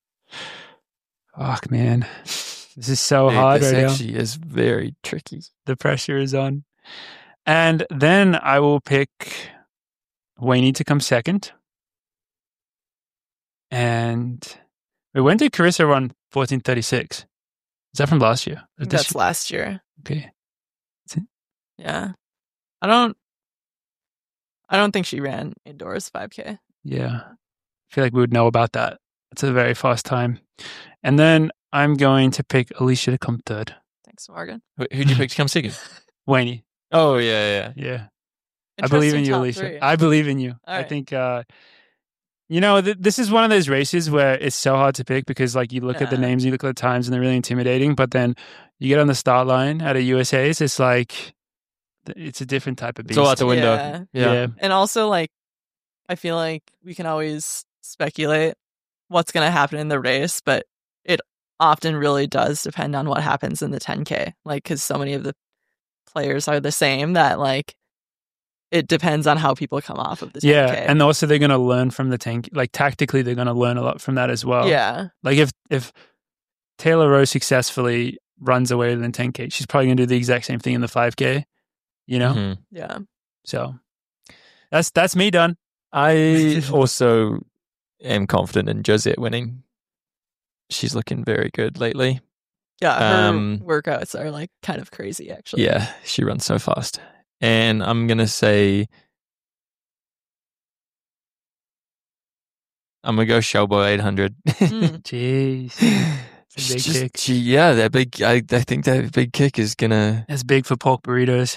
Fuck, man. This is so hard this right now. actually is very tricky. The pressure is on. And then I will pick Wayne to come second. And when did Carissa run 14:36? Is that from last year? Or this That's year? last year. Okay. Yeah. I don't think she ran indoors 5K. Yeah. I feel like we would know about that. It's a very fast time. And then I'm going to pick Alicia to come third. Thanks, Morgan. Who'd you pick to come second? Wayne. Oh, yeah. Yeah. I believe in Interesting you, top Alicia. three. I believe in you. All I right. think, this is one of those races where it's so hard to pick because, like, you look at the Yeah. names, you look at the times, and they're really intimidating. But then you get on the start line at a USA's, it's like, it's a different type of beast. It's all out the window. Yeah. Yeah. And also, like, I feel like we can always speculate what's going to happen in the race, but it often really does depend on what happens in the 10K. Like, because so many of the players are the same that, like, it depends on how people come off of the 10K. Yeah, and also they're going to learn from the tank. Like, tactically, they're going to learn a lot from that as well. yeah. Like, if Taylor Rose successfully runs away in the 10K, she's probably going to do the exact same thing in the 5K, you know? Mhm. Yeah. So that's me done. I also am confident in Josette winning. She's looking very good lately. Yeah. Her Um, workouts are, like, kind of crazy, actually. Yeah, she runs so fast. And I'm going to say, I'm going to go Showboy 800. Mm. Jeez. It's a big kick. That big, I think that big kick is going to, That's big for pork burritos.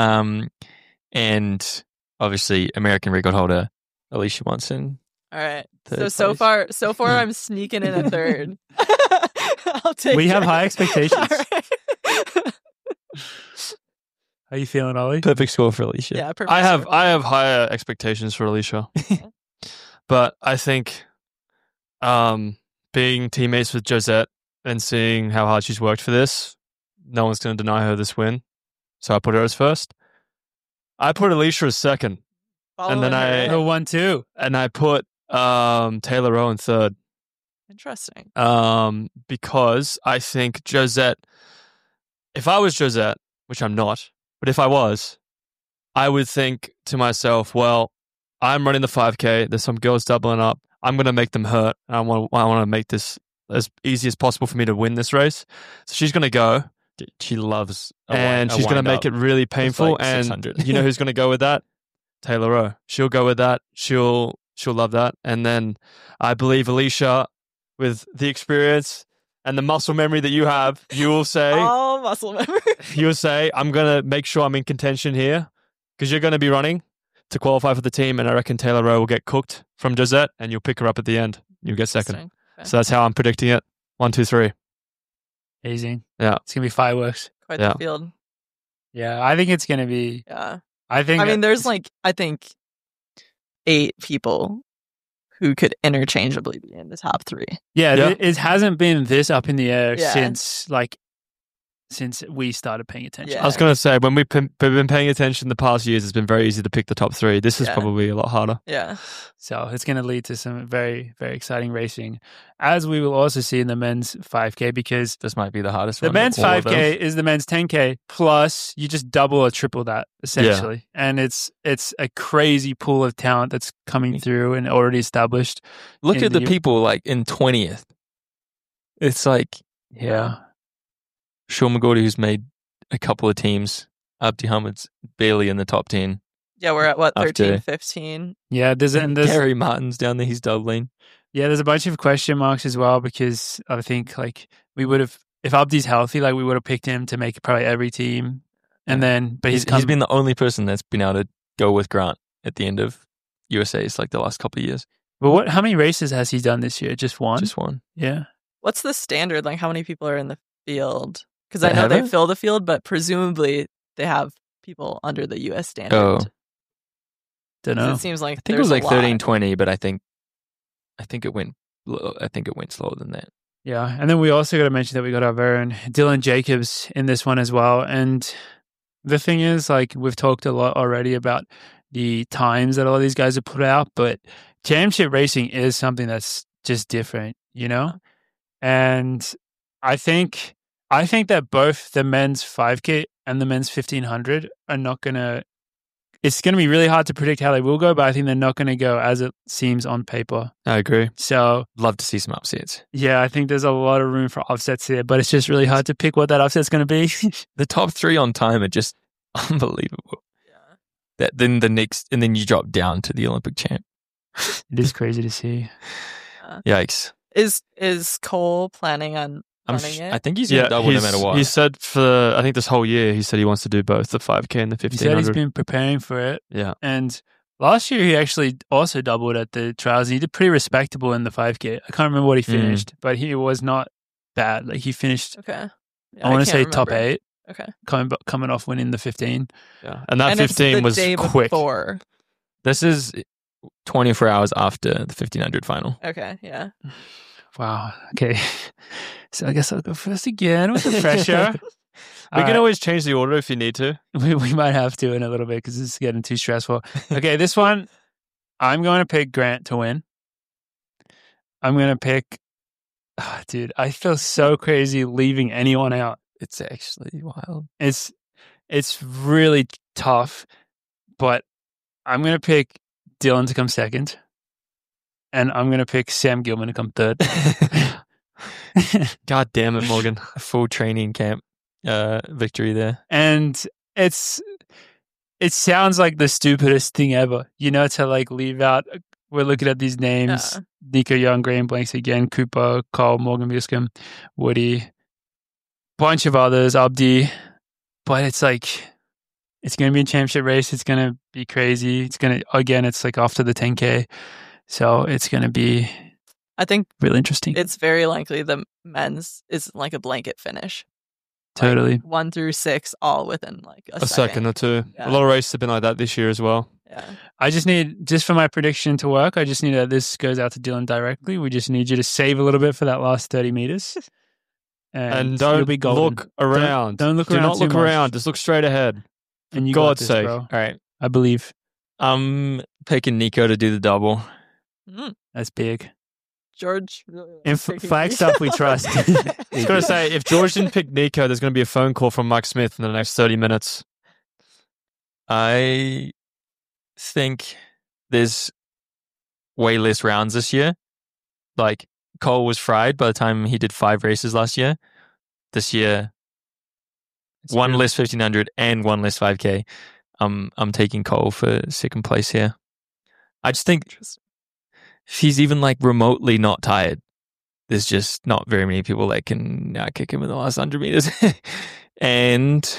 and obviously American record holder, Alicia Watson. All right. Third So place. far, I'm sneaking in a third. I'll take We have it. high expectations. All right. How you feeling, Ollie? Perfect score for Alicia. Yeah, perfect. I have score. higher expectations for Alicia, but I think being teammates with Josette and seeing how hard she's worked for this, no one's going to deny her this win. So I put her as first. I put Alicia as second, and then Following her. The 1-2. and I put Taylor Rowe in third. Interesting. Because I think Josette, if I was Josette, which I'm not, but if I was, I would think to myself, well, I'm running the 5K. There's some girls doubling up. I'm going to make them hurt. I want to make this as easy as possible for me to win this race. So she's going to go, She loves and she's going to make it really painful. like And 600. you know who's going to go with that? Taylor Rowe. She'll go with that. She'll love that. And then I believe Alicia, with the experience and the muscle memory that you have, you will say, All muscle memory. you'll say, I'm going to make sure I'm in contention here because you're going to be running to qualify for the team. And I reckon Taylor Rowe will get cooked from Josette and you'll pick her up at the end. You'll get second. Interesting. Okay. So that's how I'm predicting it. 1, 2, 3. Amazing. Yeah. It's going to be fireworks. Quite Yeah. the field. Yeah, I think it's going to be. Yeah. I think. There's like, I think 8 people who could interchangeably be in the top 3. Yeah, Yeah. it hasn't been this up in the air Yeah. since we started paying attention. Yeah. I was going to say, when we've been paying attention the past years, it's been very easy to pick the top 3. This is Yeah. probably a lot harder. Yeah. So it's going to lead to some very, very exciting racing, as we will also see in the men's 5K, because This might be the hardest the one. men's of all of them. 5K is the men's 10K plus you just double or triple that essentially, and it's a crazy pool of talent that's coming through and already established. Look in at the the- people like in 20th. It's like Yeah, Sean McGordy, who's made a couple of teams. Abdi Hamid's barely in the top 10. Yeah, we're at what, After- 13, 15? yeah. There's Gary Martin's down there. He's doubling. Yeah, there's a bunch of question marks as well because I think like we would have, if Abdi's healthy, like we would have picked him to make probably every team, and then but He's been the only person that's been able to go with Grant at the end of USA's like the last couple of years. But how many races has he done this year? Just one. Just one. Yeah. What's the standard? Like, how many people are in the field? Because They I know have they it? fill the field, but presumably they have people under the U.S. standard. Oh. Don't 'Cause know. It seems like I think it was there's like a lot. 13-20, but I think it went slower than that. Yeah, and then we also got to mention that we got our very own Dylan Jacobs in this one as well. And the thing is, like we've talked a lot already about the times that all these guys have put out, but championship racing is something that's just different, you know. And I think that both the men's 5K and the men's 1500 are not gonna. It's going to be really hard to predict how they will go, but I think they're not going to go as it seems on paper. I agree. So Love to see some upsets. yeah, I think there's a lot of room for offsets here, but it's just really hard to pick what that offset's going to be. The top 3 on time are just unbelievable. Yeah. Then you drop down to the Olympic champ. It is crazy to see. Yikes. Is Cole planning on running it? I think he's going to double no matter what. He said I think this whole year, he said he wants to do both the 5K and the He said he's 1500. been preparing for it. Yeah. And last year, he actually also doubled at the trials. He did pretty respectable in the 5K. I can't remember what he finished, but he was not bad. Like he finished, Okay. Yeah, I want to can't say top remember. 8, Okay. coming off winning the 15. Yeah. And that And it's 15 the was day quick. Before. This is 24 hours after the 1500 final. Okay. Yeah. Wow. Okay. So I guess I'll go first again with the pressure. We can always change the order if you need to. We might have to in a little bit because this is getting too stressful. Okay, this one, I'm going to pick Grant to win. I'm going to pick, dude, I feel so crazy leaving anyone out. It's actually wild. It's really tough, but I'm going to pick Dylan to come second, and I'm going to pick Sam Gilman to come third. God damn it, Morgan. A full training camp victory there. And it sounds like the stupidest thing ever, you know, to like leave out. We're looking at these names: Yeah. Nico Young, Graham Blanks again, Cooper, Cole, Morgan Buscombe, Woody, bunch of others, Abdi. But it's like it's going to be a championship race. It's going to be crazy. It's like after the 10K, so it's going to be I think really interesting. it's very likely the men's is like a blanket finish. Totally. 1 through 6, all within like a second or two. Yeah. A lot of races have been like that this year as well. Yeah. I just need, just for my prediction to work, I just need this goes out to Dylan directly. We just need you to save a little bit for that last 30 meters. And you'll don't be golden. look around. Don't look Do around. not too look much. around. Just look straight ahead. And you God's got this, sake. bro. All right. I believe. I'm picking Nico to do the double. That's big. George. In flag stuff, we trust. I was going to say, if George didn't pick Nico, there's going to be a phone call from Mike Smith in the next 30 minutes. I think there's way less rounds this year. Like, Cole was fried by the time he did 5 races last year. This year, one true. less 1500 and one less 5K. I'm taking Cole for second place here. I just think if he's even like remotely not tired, there's just not very many people that can kick him in the last 100 meters. And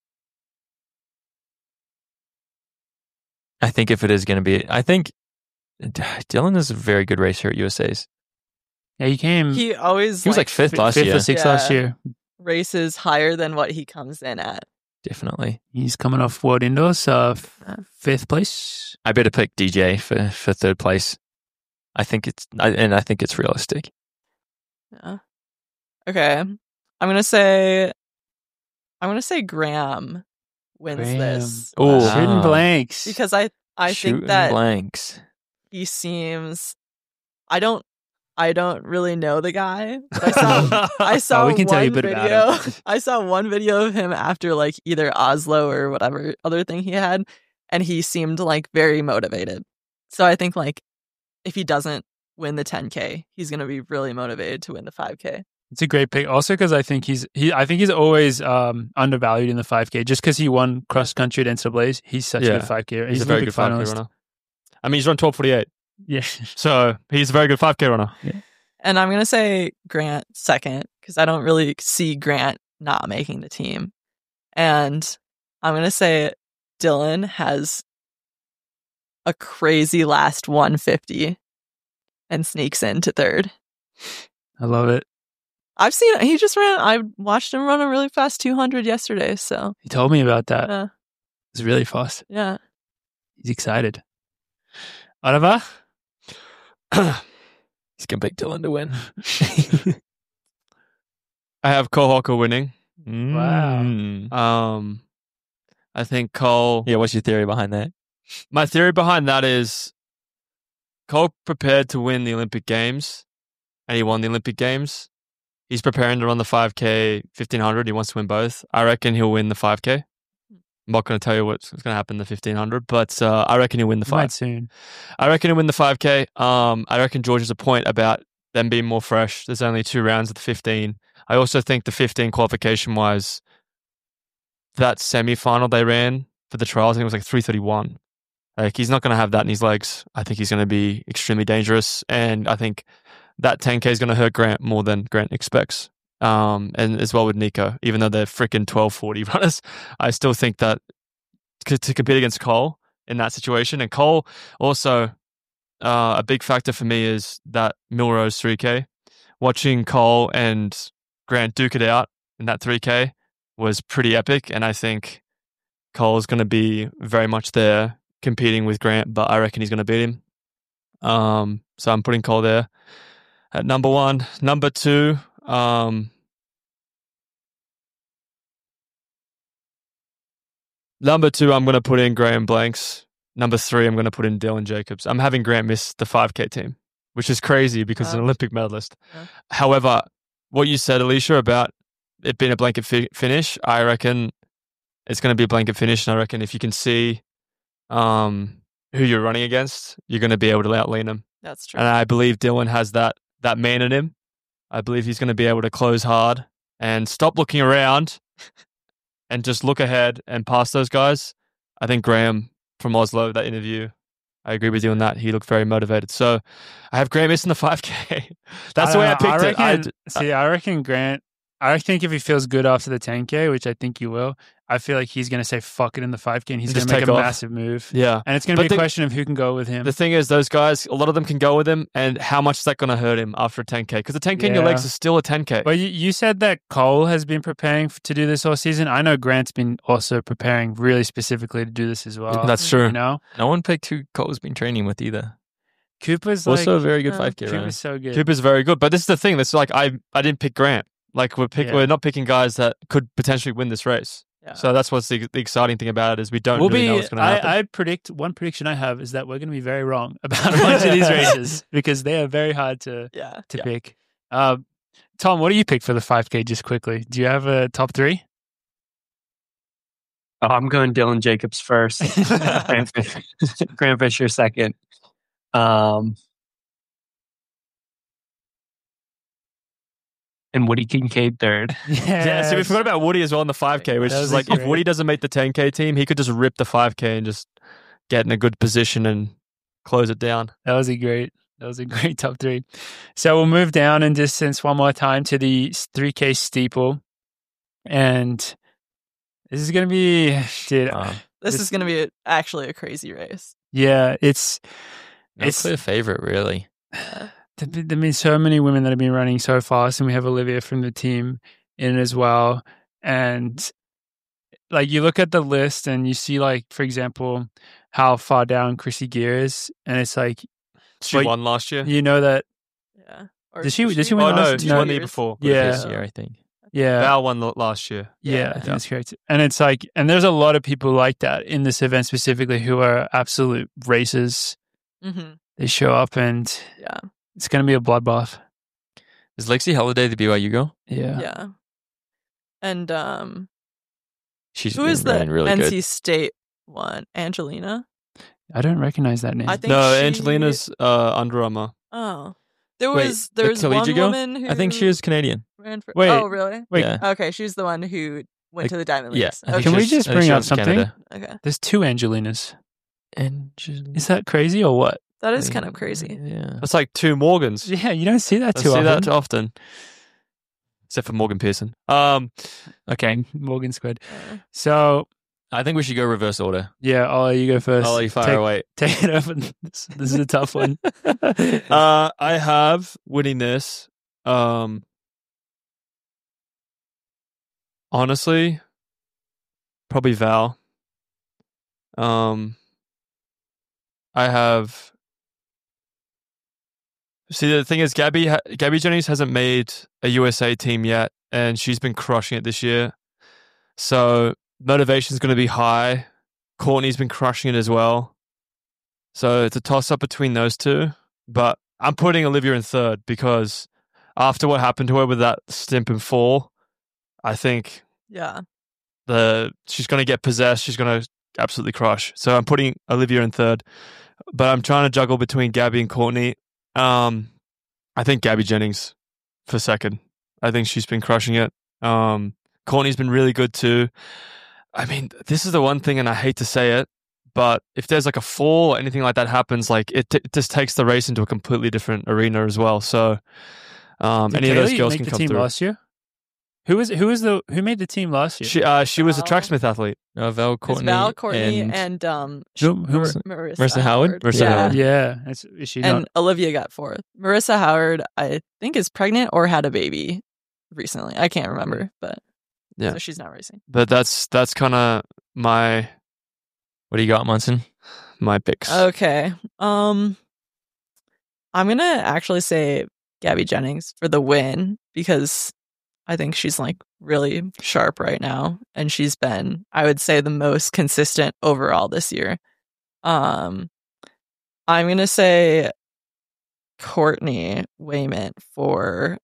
I think if it is going to be, I think Dylan is a very good racer at USA's. Yeah, he came. He always He was like fifth last fifth year. or sixth last year. races higher than what he comes in at. Definitely. He's coming off World Indoors, 5th place. I better pick DJ for third place. I think it's realistic. Yeah. Okay. I'm gonna say Graham wins this. Ooh. Shooting Wow. blanks. Because I think Shooting that blanks. he seems I don't really know the guy. But I saw we can tell you a one bit video. about him. I saw one video of him after like either Oslo or whatever other thing he had, and he seemed like very motivated. So I think like if he doesn't win the 10K, he's gonna be really motivated to win the 5K. It's a great pick. Also, because I think he's always undervalued in the 5K. Just because he won cross country at NCAA's, he's such a good 5K. He's a very Olympic good 5K finalist. runner. I mean, he's run 12:48. Yeah. So he's a very good 5K runner. And I'm gonna say Grant second because I don't really see Grant not making the team. And I'm gonna say Dylan has a crazy last 150 and sneaks into third. I love it. I've seen he just ran. I watched him run a really fast 200 yesterday. So He told me about that. yeah, It's really fast. yeah. He's excited. Oliver? He's going to pick Dylan to win. I have Cole Hocker winning. Wow. I think Cole. Yeah, what's your theory behind that? My theory behind that is Cole prepared to win the Olympic Games, and he won the Olympic Games. He's preparing to run the 5K, 1500. He wants to win both. I reckon he'll win the 5K. I'm not going to tell you what's going to happen in the 1500, but I reckon he'll win the 5. Might soon. I reckon he'll win the 5K. I reckon George has a point about them being more fresh. There's only 2 rounds of the 15. I also think the 15 qualification-wise, that semi-final they ran for the trials, I think it was like 3:31. Like, he's not going to have that in his legs. I think he's going to be extremely dangerous, and I think that 10K is going to hurt Grant more than Grant expects. And as well with Nico, even though they're freaking 12:40 runners, I still think that to compete against Cole in that situation, and Cole also, a big factor for me is that Millrose 3K. Watching Cole and Grant duke it out in that 3K was pretty epic, and I think Cole's going to be very much there competing with Grant, but I reckon he's going to beat him. So I'm putting Cole there at number 1. Number 2, I'm going to put in Graham Blanks. Number 3, I'm going to put in Dylan Jacobs. I'm having Grant miss the 5K team, which is crazy because he's an Olympic medalist. Yeah. However, what you said, Alicia, about it being a blanket finish, I reckon it's going to be a blanket finish. And I reckon if you can see who you're running against, you're going to be able to outlean them. That's true. And I believe Dylan has that man in him. I believe he's going to be able to close hard and stop looking around and just look ahead and pass those guys. I think Graham from Oslo, that interview, I agree with you on that. He looked very motivated. So I have Graham missing the 5K. That's the way I picked it. I reckon Grant I think if he feels good after the 10K, which I think he will, I feel like he's going to say fuck it in the 5K and he's going Just to make take a off. massive move. Yeah. And it's going to be a question of who can go with him. The thing is, those guys, a lot of them can go with him, and how much is that going to hurt him after a 10K? Because a 10K in your legs is still a 10K. But you said that Cole has been preparing to do this all season. I know Grant's been also preparing really specifically to do this as well. That's true. You know? No one picked who Cole's been training with either. Cooper's also like, a very good 5K runner. Cooper's so good. Cooper's very good. But this is the thing. This is like, I didn't pick Grant. Like, we're not picking guys that could potentially win this race. Yeah. So that's what's the exciting thing about it is we don't really know what's going to happen. One prediction I have is that we're going to be very wrong about a bunch of these races because they are very hard to pick. Tom, what do you pick for the 5K just quickly? Do you have a top 3? Oh, I'm going Dylan Jacobs first. Grant Fisher second. And Woody Kincaid third. Yeah, so we forgot about Woody as well in the 5K, which is like, if Woody doesn't make the 10K team, he could just rip the 5K and just get in a good position and close it down. That was a great top 3. So we'll move down in distance one more time to the 3K steeple. And this is going to be, this is going to be actually a crazy race. Yeah, it's a favorite, really. There've been so many women that have been running so fast, and we have Olivia from the team in it as well. And like you look at the list and you see, like, for example, how far down Chrissy Gear is, and it's like she won last year. You know that? Yeah. Did she win last year? No, she won the year before. Yeah, this year, I think. Yeah, Val won last year. Yeah, I think that's correct. And it's like, and there's a lot of people like that in this event specifically who are absolute racers. Mm-hmm. They show up and it's going to be a bloodbath. Is Lexi Holiday the BYU girl? Yeah. Yeah. And she's who is the really NC good. State one? Angelina? I don't recognize that name. I think Angelina's Under Armour. Oh. There's one woman who I think she was Canadian. ran for... Wait. Oh, really? Wait. Yeah. Okay, she's the one who went to the Diamond Yeah. Leagues. I think Can we she was- just I think bring she up went to something? Canada. Okay. There's 2 Angelinas. Angelina. Is that crazy or what? That is kind of crazy. Yeah. That's like 2 Morgans. Yeah, you don't see that I too see often. that too often. Except for Morgan Pearson. Okay, Morgan Squid. So I think we should go reverse order. yeah, Ollie, you go first. I'll let you fire away. Take it over. This is a tough one. I have winning this. Honestly, probably Val. I have. See, the thing is, Gabby Jennings hasn't made a USA team yet, and she's been crushing it this year. So motivation's going to be high. Courtney's been crushing it as well. So it's a toss-up between those two. But I'm putting Olivia in third because after what happened to her with that stimp and fall, I think Yeah. she's going to get possessed. She's going to absolutely crush. So I'm putting Olivia in third. But I'm trying to juggle between Gabby and Courtney. I think Gabby Jennings for second. I think she's been crushing it. Courtney's been really good too. I mean, this is the one thing, and I hate to say it, but if there's like a fall or anything like that happens, like it just takes the race into a completely different arena as well. So any of those girls can the come team through. last year. Who made the team last year? She was a tracksmith athlete. Val, It's Courtney, Val, Courtney, and and Marissa Howard? Marissa Howard. Yeah, is she and not? Olivia got 4th. Marissa Howard, I think, is pregnant or had a baby recently. I can't remember, but Yeah. so she's not racing. But that's kind of my What do you got, Munson? my picks. Okay. I'm gonna actually say Gabby Jennings for the win because I think she's like really sharp right now, and she's been, I would say, the most consistent overall this year. I'm gonna say Courtney Wayment for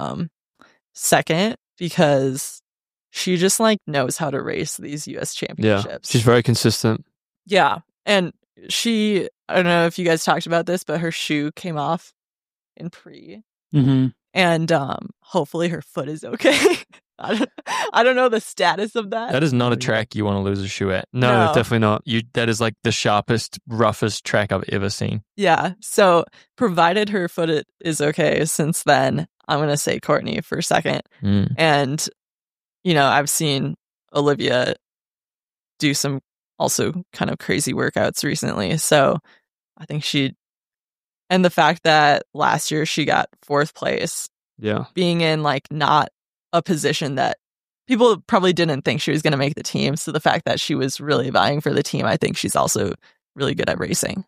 second because she just like knows how to race these US championships. Yeah, she's very consistent. Yeah. And I don't know if you guys talked about this, but her shoe came off in pre. Mm-hmm. And hopefully her foot is okay. I don't know the status of that. That is not a track you want to lose a shoe at. No, No. definitely not. That is like the sharpest, roughest track I've ever seen. Yeah. So provided her foot is okay since then, I'm going to say Courtney for second. Mm. And, I've seen Olivia do some also kind of crazy workouts recently. So I think and the fact that last year she got 4th place, Yeah. being in like not a position that people probably didn't think she was going to make the team. So the fact that she was really vying for the team, I think she's also really good at racing.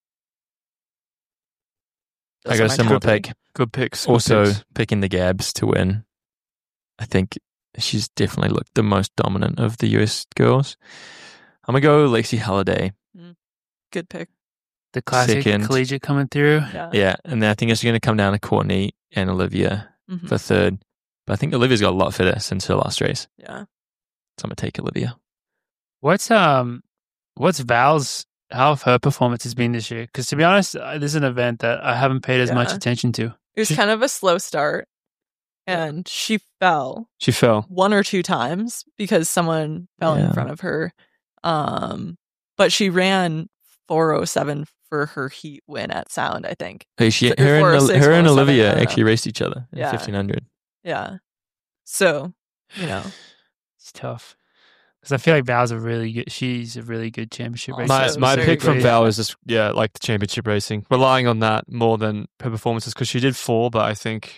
I got a similar pick. Good picks. Also picking the Gabs to win. I think she's definitely looked the most dominant of the US girls. I'm going to go Lexi Halliday. Good pick. The classic Second. collegiate coming through. Yeah, and then I think it's going to come down to Courtney and Olivia for third. But I think Olivia's got a lot fitter since her last race. Yeah. So I'm going to take Olivia. What's Val's, how have her performance has been this year? Because to be honest, this is an event that I haven't paid as much attention to. It was kind of a slow start, and she fell She fell. 1 or 2 times because someone fell in front of her. But she ran 4:07 for her heat win at Sound, I think. Hey, her 4:06, and 4:07, Olivia I don't actually know. raced each other in Yeah. 1500. Yeah. So, It's tough. Because I feel like Val's she's a really good championship racer. Also My very pick from good. Val is just like the championship racing, relying on that more than her performances because she did fall, but I think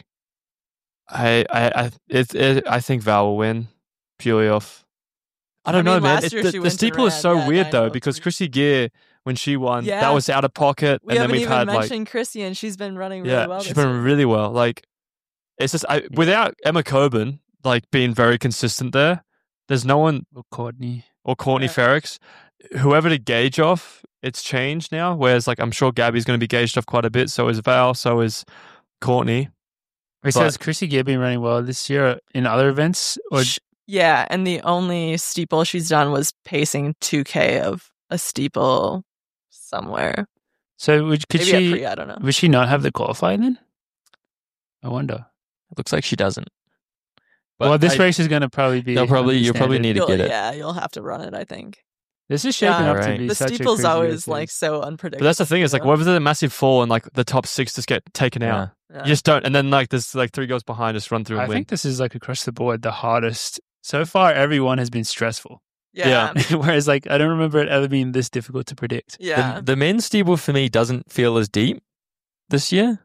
I think Val will win purely off. I don't know, man. last year she The went to steeple is Ren, so weird though 9:03. because Chrissy Gear when she won Yeah. that was out of pocket, We and then haven't we've even had mentioned Chrissy, and she's been running really yeah, well. she's this been year. really well. Like it's just without Emma Coburn like being very consistent there. There's no one Or Courtney. or Courtney Yeah. Ferricks, whoever to gauge off, it's changed now. Whereas, like, I'm sure Gabby's going to be gauged off quite a bit. So is Val. So is Courtney. Wait, so But- has Chrissy Gibb been running well this year in other events? Or Yeah, and the only steeple she's done was pacing 2K of a steeple somewhere. so could Maybe at she? Free, I don't know. Would she not have the qualifying then? I wonder. It looks like she doesn't. But Well, this I- race is going to probably be. you'll probably need to get it. Yeah, you'll have to run it, I think. This is shaping Yeah, up to right. be The such a steeple's crazy always race. like so But unpredictable. that's the thing. It's like, you know? whether there's a massive fall and like the top 6 just get taken out. Yeah. Yeah. You just don't. And then like there's like 3 girls behind just run through and I win. think this is like across the board the hardest. So far, everyone has been stressful. Yeah. Whereas, like, I don't remember it ever being this difficult to predict. Yeah. The men's steeple for me doesn't feel as deep this year.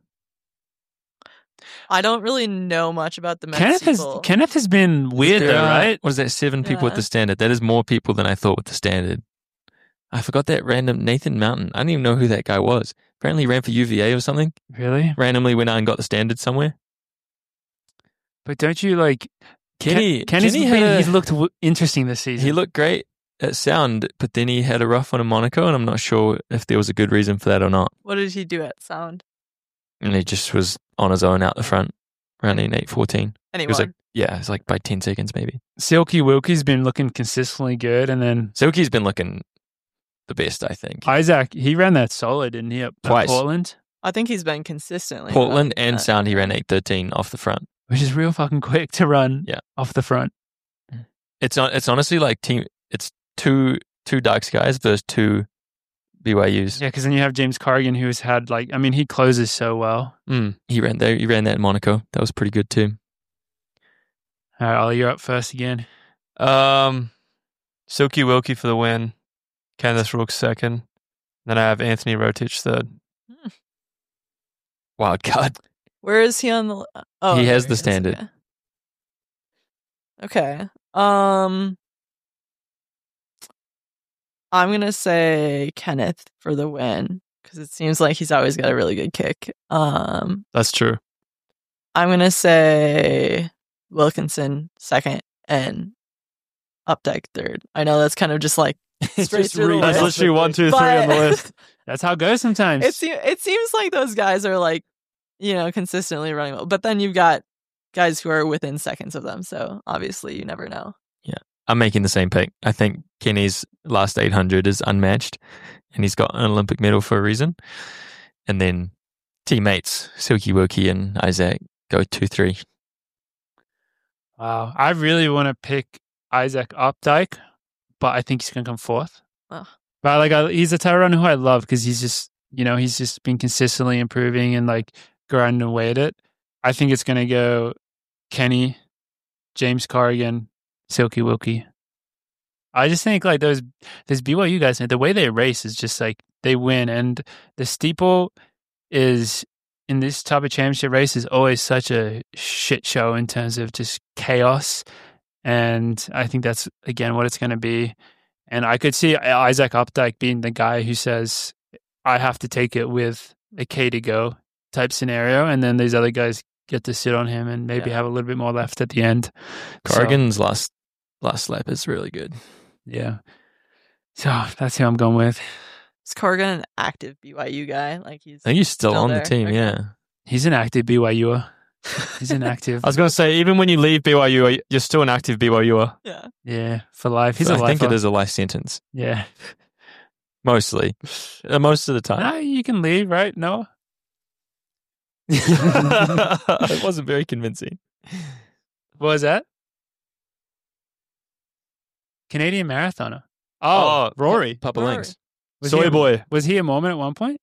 I don't really know much about the men's steeple. Kenneth has been weird There though, are- right? What is that? 7 people with Yeah. the standard. That is more people than I thought with the standard. I forgot that random Nathan Mountain. I didn't even know who that guy was. Apparently he ran for UVA or something. Really? Randomly went out and got the standard somewhere. But don't you like Kenny he's looked interesting this season. he looked great at Sound, but then he had a rough one in Monaco, and I'm not sure if there was a good reason for that or not. What did he do at Sound? And he just was on his own out the front, running 8:14. It Anyone? was like, yeah, it's like by 10 seconds maybe. Silky Wilkie's been looking consistently good, and then Silky's been looking the best, I think. Isaac, he ran that solid, didn't he? At Twice. Portland, I think he's been consistently Portland running and that. Sound, he ran 8:13 off the front. which is real fucking quick to run Yeah. off the front. It's honestly like it's two dark skies versus 2 BYUs. Yeah, because then you have James Corrigan, who's had he closes so well. He ran that in Monaco. That was pretty good too. All right, Ollie, you're up first again. Silky Wilkie for the win. Candice Rook second. Then I have Anthony Rotich third. Wild card. Where is he on the? Oh, He has there the is, standard. Okay. I'm gonna say Kenneth for the win because it seems like he's always got a really good kick. That's true. I'm gonna say Wilkinson second and Updike third. I know that's kind of just like straight Just through the read That's list. literally 1, 2, 3 on the But- list. That's how it goes sometimes. It seems like those guys are like, consistently running well. But then you've got guys who are within seconds of them. So obviously you never know. I'm making the same pick. I think Kenny's last 800 is unmatched, and he's got an Olympic medal for a reason. And then teammates, Silky Wilkie and Isaac, go 2-3. Wow. I really want to pick Isaac Updike, but I think he's going to come fourth. Oh. But he's a type runner who I love because he's just been consistently improving and like grinding away at it. I think it's going to go Kenny, James Corrigan, Silky Wilkie. I just think like those BYU guys, the way they race is just like they win. And the steeple is in this type of championship race is always such a shit show in terms of just chaos. And I think that's, again, what it's going to be. And I could see Isaac Updike being the guy who says, I have to take it with a K to go type scenario. And then these other guys get to sit on him and maybe have a little bit more left at the end. Corrigan's last lap is really good. Yeah. So that's who I'm going with. Is Corrigan an active BYU guy? Like I think he's still on there? the team, Okay. yeah. He's an active BYUer. He's an active. I was going to say, even when you leave BYU, you're still an active BYUer. Yeah. Yeah, for life. He's a I think lifer. it is a life sentence. Yeah. Mostly. Most of the time. No, you can leave, right? No? It wasn't very convincing. What was that? Canadian marathoner. Oh, Rory. Papa Rory. Links. Was Soy he a- boy. Was he a Mormon at one point?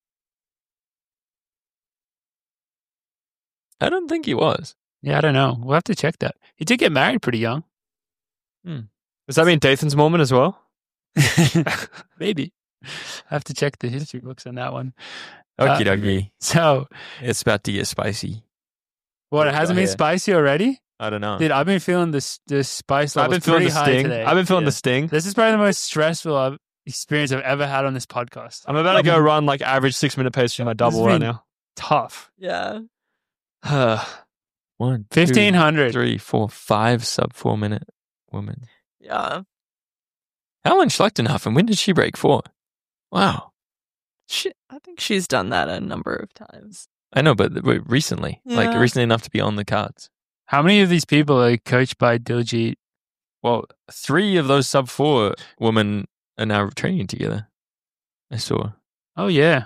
I don't think he was. Yeah, I don't know. We'll have to check that. He did get married pretty young. Does that mean Dathan's Mormon as well? Maybe. I have to check the history books on that one. Okie dokie. So, It's about to get spicy. what, it hasn't been Yeah. spicy already? I don't know. Dude, I've been feeling this spice I've level been feeling pretty the high sting. today. I've been feeling Yeah. the sting. This is probably the most stressful experience I've ever had on this podcast. I'm about to go run like average 6-minute pace for my double This right has now. Tough. Yeah. 1, 2, 1,500. 3, 4, 5 sub 4 minute women. Yeah. Helen Schlechtenhoffen, when did she break 4? Wow. I think she's done that a number of times. I know, but recently. Like Yeah. recently enough to be on the cards. How many of these people are coached by Diljit? Well, 3 of those sub 4 women are now training together. I saw. Oh, yeah.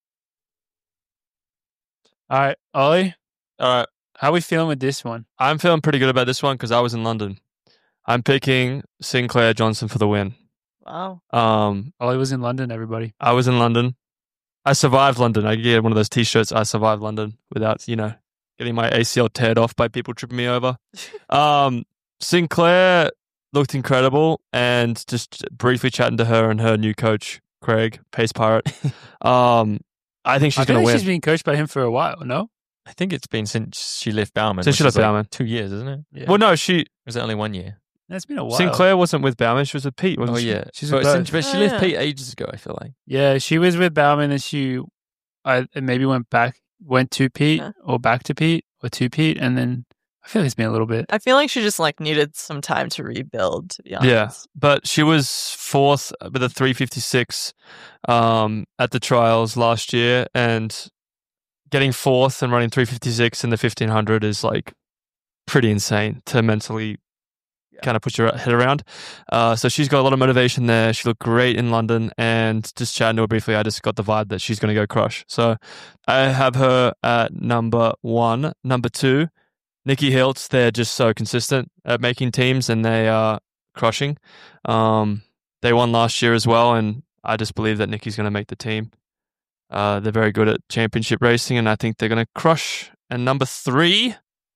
All right, Ollie, All right. how are we feeling with this one? I'm feeling pretty good about this one because I was in London. I'm picking Sinclair Johnson for the win. Wow. Ollie was in London, everybody. I was in London. I survived London. I get one of those T-shirts. I survived London without, getting my ACL teared off by people tripping me over. Sinclair looked incredible, and just briefly chatting to her and her new coach, Craig, Pace Pirate. I think she's I feel going to like win. she's been coached by him for a while, no? I think it's been since she left Bauman. Since she which left is like Bauman. 2 years, isn't it? Yeah. Well, no, Or was it only 1 year? It's been a while. Sinclair wasn't with Bauman. She was with Pete, wasn't Oh, she? yeah. She's but with both. but she Oh, left yeah. Pete ages ago, I feel like. Yeah, she was with Bauman and she maybe went to Pete Yeah. or back to Pete or to Pete. And then I feel like it's been a little bit. I feel like she just needed some time to rebuild, to be honest. Yeah, but she was 4th with a 3:56 at the trials last year, and getting 4th and running 3:56 in the 1500 is like pretty insane to mentally kind of put your head around. So she's got a lot of motivation there. She looked great in London, and just chatting to her briefly, I just got the vibe that she's going to go crush. So I have her at number 1. Number 2, Nikki Hiltz. They're just so consistent at making teams, and they are crushing. They won last year as well, and I just believe that Nikki's going to make the team. They're very good at championship racing, and I think they're going to crush. And number 3,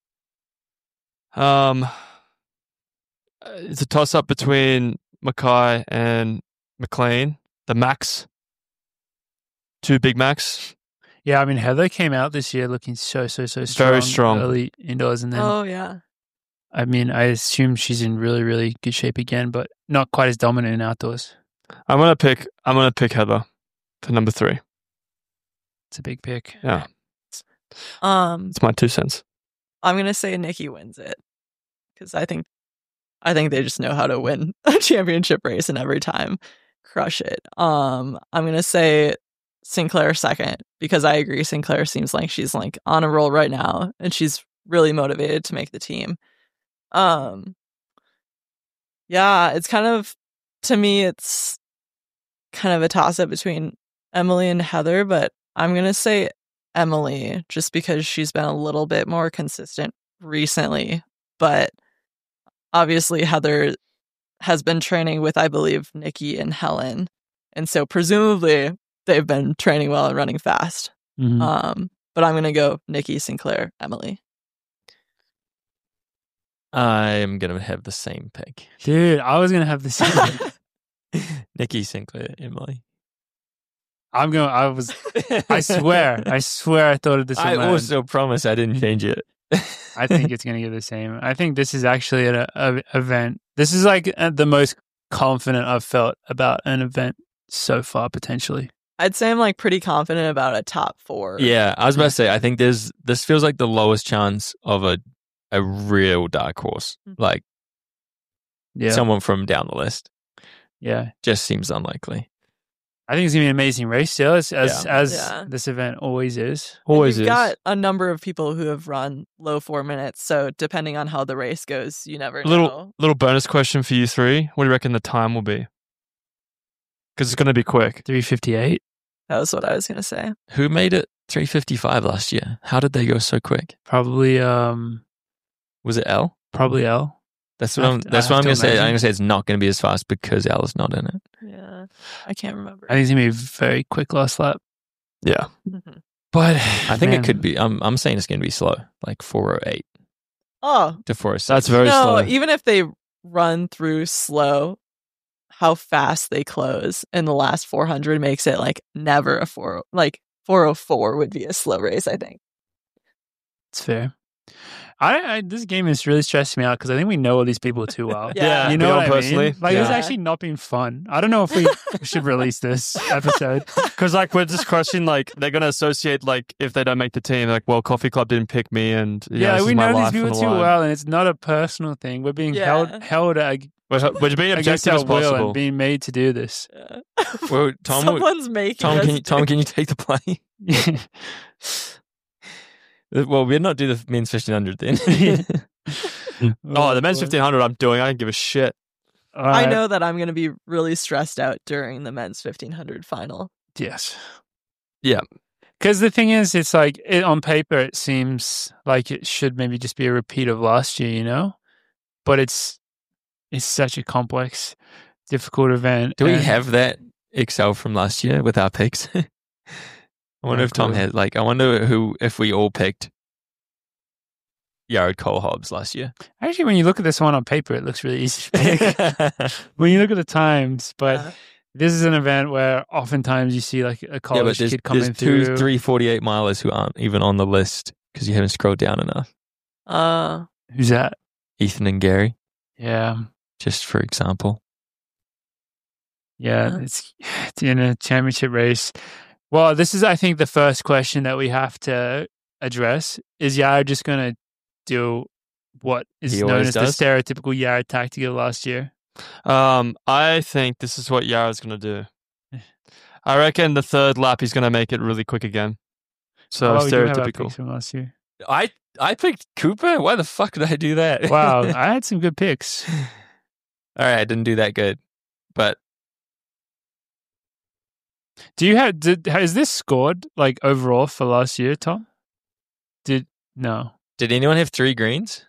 it's a toss-up between Mackay and McLean. The Max. 2 Big Macs. Yeah, I mean, Heather came out this year looking so strong. Very strong. Early indoors. And then, Oh, yeah. I mean, I assume she's in really, really good shape again, but not quite as dominant in outdoors. I'm gonna pick Heather for number 3. It's a big pick. Yeah, I'm it's my 2 cents. gonna say Nikki wins it because I think they just know how to win a championship race and every time crush it. I'm gonna say Sinclair second because I agree. Sinclair seems like she's on a roll right now and she's really motivated to make the team. Yeah, it's kind of, to me, it's kind of a toss up between Emily and Heather, but I'm going to say Emily just because she's been a little bit more consistent recently. But obviously, Heather has been training with, I believe, Nikki and Helen. And so presumably they've been training well and running fast. Mhm. But I'm going to go Nikki, Sinclair, Emily. I'm going to have the same pick. Dude, I was going to have the same. Nikki Sinclair, Emily. I swear I thought of this. I also promise I didn't change it. I think it's going to get the same. I think this is actually an event. This is like the most confident I've felt about an event so far, potentially. I'd say I'm like pretty confident about a top 4. Yeah, I was about to say, I think this feels like the lowest chance of a real dark horse. Like someone from down the list. Yeah. Just seems unlikely. I think it's going to be an amazing race still, as this event always is. Always is. You've got a number of people who have run low 4 minutes, so depending on how the race goes, you never know. Little bonus question for you three. What do you reckon the time will be? Because it's going to be quick. 3:58. That was what I was going to say. Who made it 3:55 last year? How did they go so quick? Probably, was it L? Probably L. That's what I'm going to say. I'm going to say it's not going to be as fast because L is not in it. Yeah. I can't remember. I think it's going to be a very quick last lap. Yeah. But I think it could be. I'm saying it's going to be slow, like 4:08. Oh. To 4:06. That's very slow. No, even if they run through slow, how fast they close in the last 400 makes it like never a 404 would be a slow race, I think. It's fair. This game is really stressing me out because I think we know all these people too well. Yeah. You know what I personally. mean? Like, it's actually not been fun. I don't know if we should release this episode. Because, like, we're just questioning, like, they're going to associate, like, if they don't make the team, like, well, Coffee Club didn't pick me, and yeah, we know these people too well. well, and it's not a personal thing. We're being held we're being objective as possible. And being made to do this. Yeah. Well, Tom, someone's making Tom, can you take the play? Well, we'd not do the men's 1500 then. The men's 1500 I'm doing. I don't give a shit. I know that I'm going to be really stressed out during the men's 1500 final. Yes. Yeah. Because the thing is, it's like, on paper, it seems like it should maybe just be a repeat of last year, you know? But it's such a complex, difficult event. Do we have that Excel from last year with our picks? I wonder if Tom had, like, I wonder if we all picked Jared Cole Hobbs last year. Actually, when you look at this one on paper, it looks really easy to pick. When you look at the times, but this is an event where oftentimes you see like a college kid coming through. There's 2 3:48 milers who aren't even on the list because you haven't scrolled down enough. Who's that? Ethan and Gary. Yeah. Just for example. Yeah, it's in a championship race. Well, this is, I think, the first question that we have to address. Is Jared just going to do what is known as the stereotypical Jared tactic of last year? I think this is what Jared's going to do. I reckon the third lap he's going to make it really quick again. So stereotypical. From last year. I picked Cooper. Why the fuck did I do that? Wow, I had some good picks. All right, I didn't do that good, but. Do you have? Is this scored like overall for last year, Tom? No? Did anyone have 3 greens?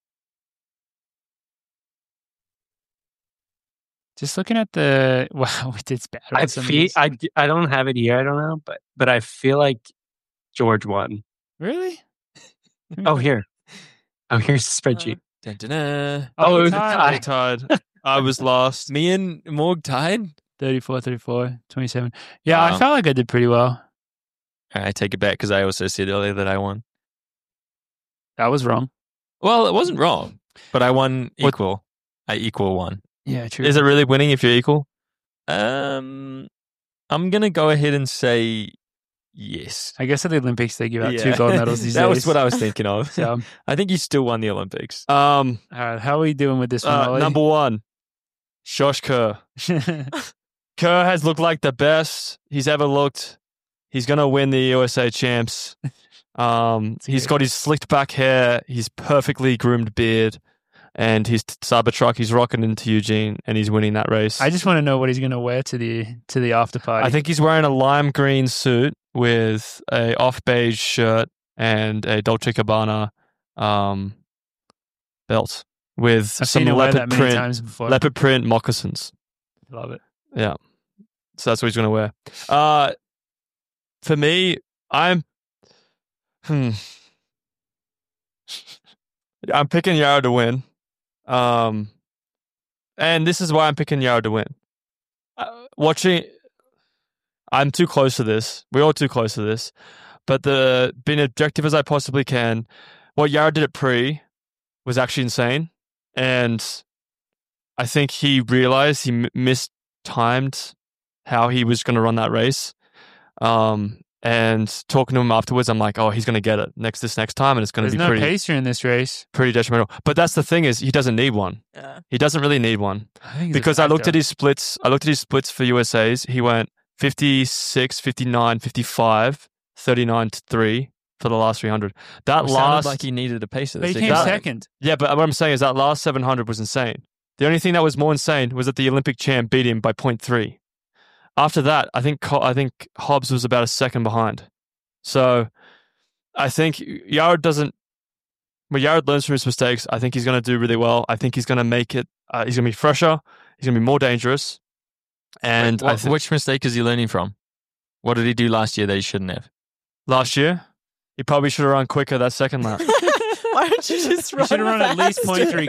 Just looking at the we did bad. I don't have it here. I don't know, but I feel like George won. Really? Here's the spreadsheet. Dun, dun, dun. It was tied. I was lost. Me and Morg tied. 34, 27. Yeah, wow. I felt like I did pretty well. I take it back because I also said earlier that I won. That was wrong. Well, it wasn't wrong, but I won equal. I equal one. Yeah, true. Is it really winning if you're equal? I'm going to go ahead and say yes. I guess at the Olympics they give out 2 gold medals these days. That was what I was thinking of. So, I think you still won the Olympics. All right, how are we doing with this one, Ollie? Number 1, Josh Kerr. Kerr has looked like the best he's ever looked. He's going to win the USA Champs. He's got his slicked back hair, his perfectly groomed beard, and his Cybertruck. He's rocking into Eugene, and he's winning that race. I just want to know what he's going to wear to the after party. I think he's wearing a lime green suit with a off beige shirt and a Dolce Gabbana belt with some leopard print moccasins. Love it. Yeah. So that's what he's going to wear. For me, I'm picking Jared to win. And this is why I'm picking Yared to win. I'm too close to this. We're all too close to this. But being objective as I possibly can, what Yared did at pre was actually insane. And I think he realized he mistimed how he was going to run that race. And talking to him afterwards, I'm like, oh, he's going to get it this next time, and it's going to be There's no pacer in this race. Pretty detrimental. But that's the thing is, he doesn't need one. Yeah. He doesn't really need one. Because I looked at his splits. I looked at his splits for USA's. He went 56, 59, 55, 39 to 3 for the last 300. That sounded like he needed a pacer. But he came second. Yeah, but what I'm saying is that last 700 was insane. The only thing that was more insane was that the Olympic champ beat him by 0.3. After that, I think Hobbs was about a second behind. So I think Yared Yared learns from his mistakes. I think he's going to do really well. I think he's going to make it. He's going to be fresher. He's going to be more dangerous. And which mistake is he learning from? What did he do last year that he shouldn't have? Last year, he probably should have run quicker that second lap. Why don't you just run? You should have run at least 0.3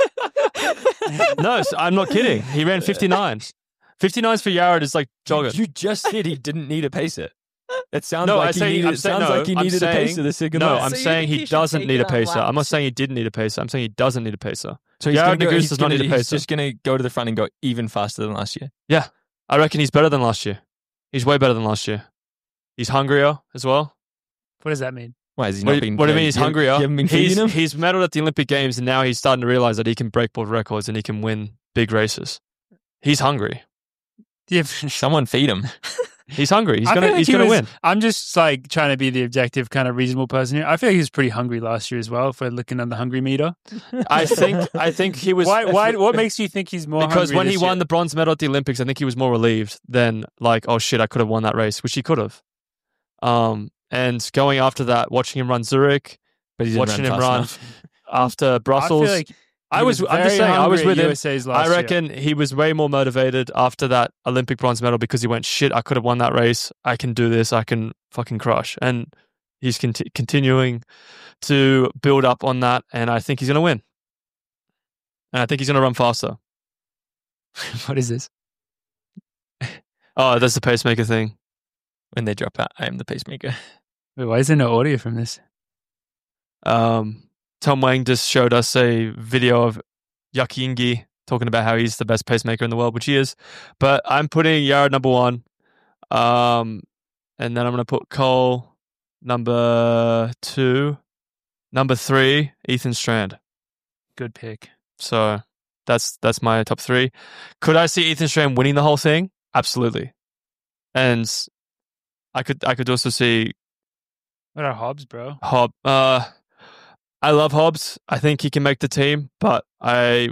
quick. No, I'm not kidding. He ran 59. 59s for Yared is like jogging. You just said he didn't need a pacer. It sounds No, like I'm he needed a pacer this second No, lap. I'm So you saying think he he should doesn't take need it a on pacer. I'm not laps? saying he didn't need a pacer. I'm saying he doesn't need a pacer. So he's Yared Nuguse does not need a he's pacer. just going to go to the front and go even faster than last year. Yeah, I reckon he's better than last year. He's way better than last year. He's hungrier as well. What does that mean? Why is he What not do been? you mean he's hungrier? You haven't been feeding him? He's medaled at the Olympic Games, and now he's starting to realize that he can break world records and he can win big races. He's hungry. Yeah, Someone feed him. He's hungry. He's I feel gonna like he's he gonna was- win. I'm just like trying to be the objective, kind of reasonable person here. I feel like he was pretty hungry last year as well. If we're looking at the hungry meter, I think he was. why? What makes you think he's more? Because hungry when he this won year? the bronze medal at the Olympics, I think he was more relieved than like, oh shit, I could have won that race, which he could have. And going after that, watching him run Zurich, But he didn't watching him fast run enough. after Brussels. I feel like I'm he just very saying, I was hungry with at him. USA's last I year. reckon he was way more motivated after that Olympic bronze medal because he went, shit, I could have won that race. I can do this. I can fucking crush. And he's continuing to build up on that. And I think he's going to win. And I think he's going to run faster. What is this? Oh, that's the pacemaker thing. When they drop out, I am the pacemaker. Wait, why is there no audio from this? Tom Wang just showed us a video of Yakingi talking about how he's the best pacemaker in the world, which he is. But I'm putting Yared number 1. And then I'm going to put Cole number 2. Number 3, Ethan Strand. Good pick. So that's my top 3. Could I see Ethan Strand winning the whole thing? Absolutely. And I could also see What are Hobbs, bro? I love Hobbs. I think he can make the team, but I'd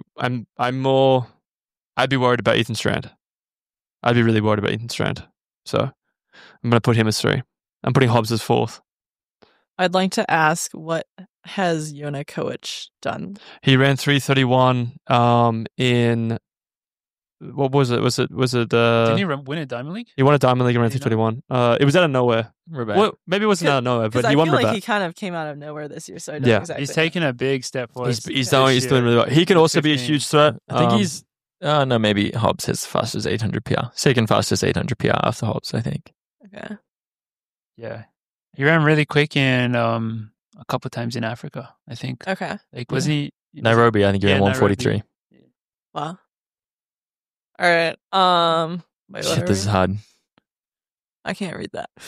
be worried about Ethan Strand. I'd be really worried about Ethan Strand. So I'm going to put him as 3. I'm putting Hobbs as 4th. I'd like to ask, what has Yona Koch done? He ran 3:31 in what was it? Was it Didn't he win a Diamond League? he won a Diamond League and ran Did he 3:31. It was out of nowhere. Rabat. Well, maybe it wasn't out of nowhere, Because but I he won feel like Rabat. he kind of came out of nowhere this year, so I don't Yeah. exactly He's know. taken a big step forward. He's this doing year. really well. He can also be a 15. huge threat. I think he's. No, maybe Hobbs has the fastest 800 PR. Second fastest 800 PR after Hobbs, I think. Okay. Yeah, he ran really quick in a couple of times in Africa. I think. Okay. Like, wasn't he? Nairobi, I think he ran Yeah, 143. Wow. All right. Wait, what Shit, are this is we? hard. I can't read that.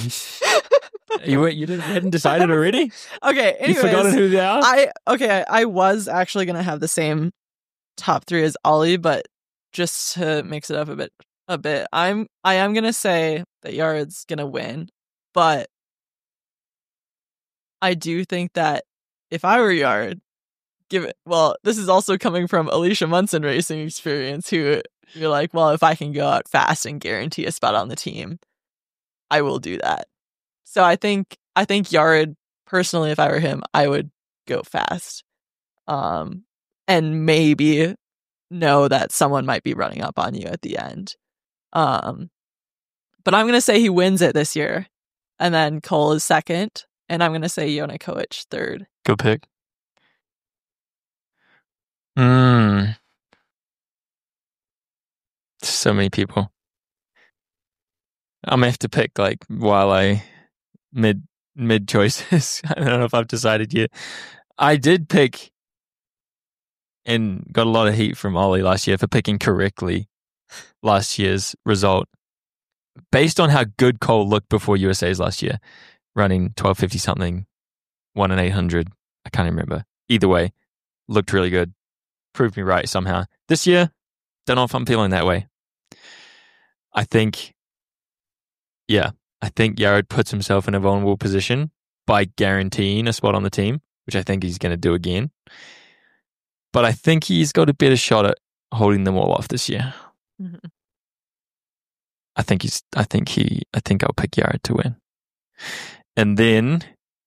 You hadn't decided already? Okay. Anyways, You've forgotten who they are? I was actually gonna have the same top 3 as Ollie, but just to mix it up a bit, I am gonna say that Yared's gonna win, but I do think that if I were Yared, this is also coming from Alicia Munson racing experience, who you're like, well, if I can go out fast and guarantee a spot on the team, I will do that. So I think Yared, personally, if I were him, I would go fast. And maybe know that someone might be running up on you at the end. But I'm going to say he wins it this year. And then Cole is second. And I'm going to say Yona Koch third. Good pick. So many people. I'm gonna have to pick like while I mid choices. I don't know if I've decided yet. I did pick and got a lot of heat from Ollie last year for picking correctly last year's result. Based on how good Cole looked before USA's last year, running 1250 something, 1 and 800. I can't remember. Either way, looked really good. Proved me right somehow. This year, don't know if I'm feeling that way. I think Yared puts himself in a vulnerable position by guaranteeing a spot on the team, which I think he's going to do again. But I think he's got a better shot at holding them all off this year. Mm-hmm. I think I'll pick Yared to win. And then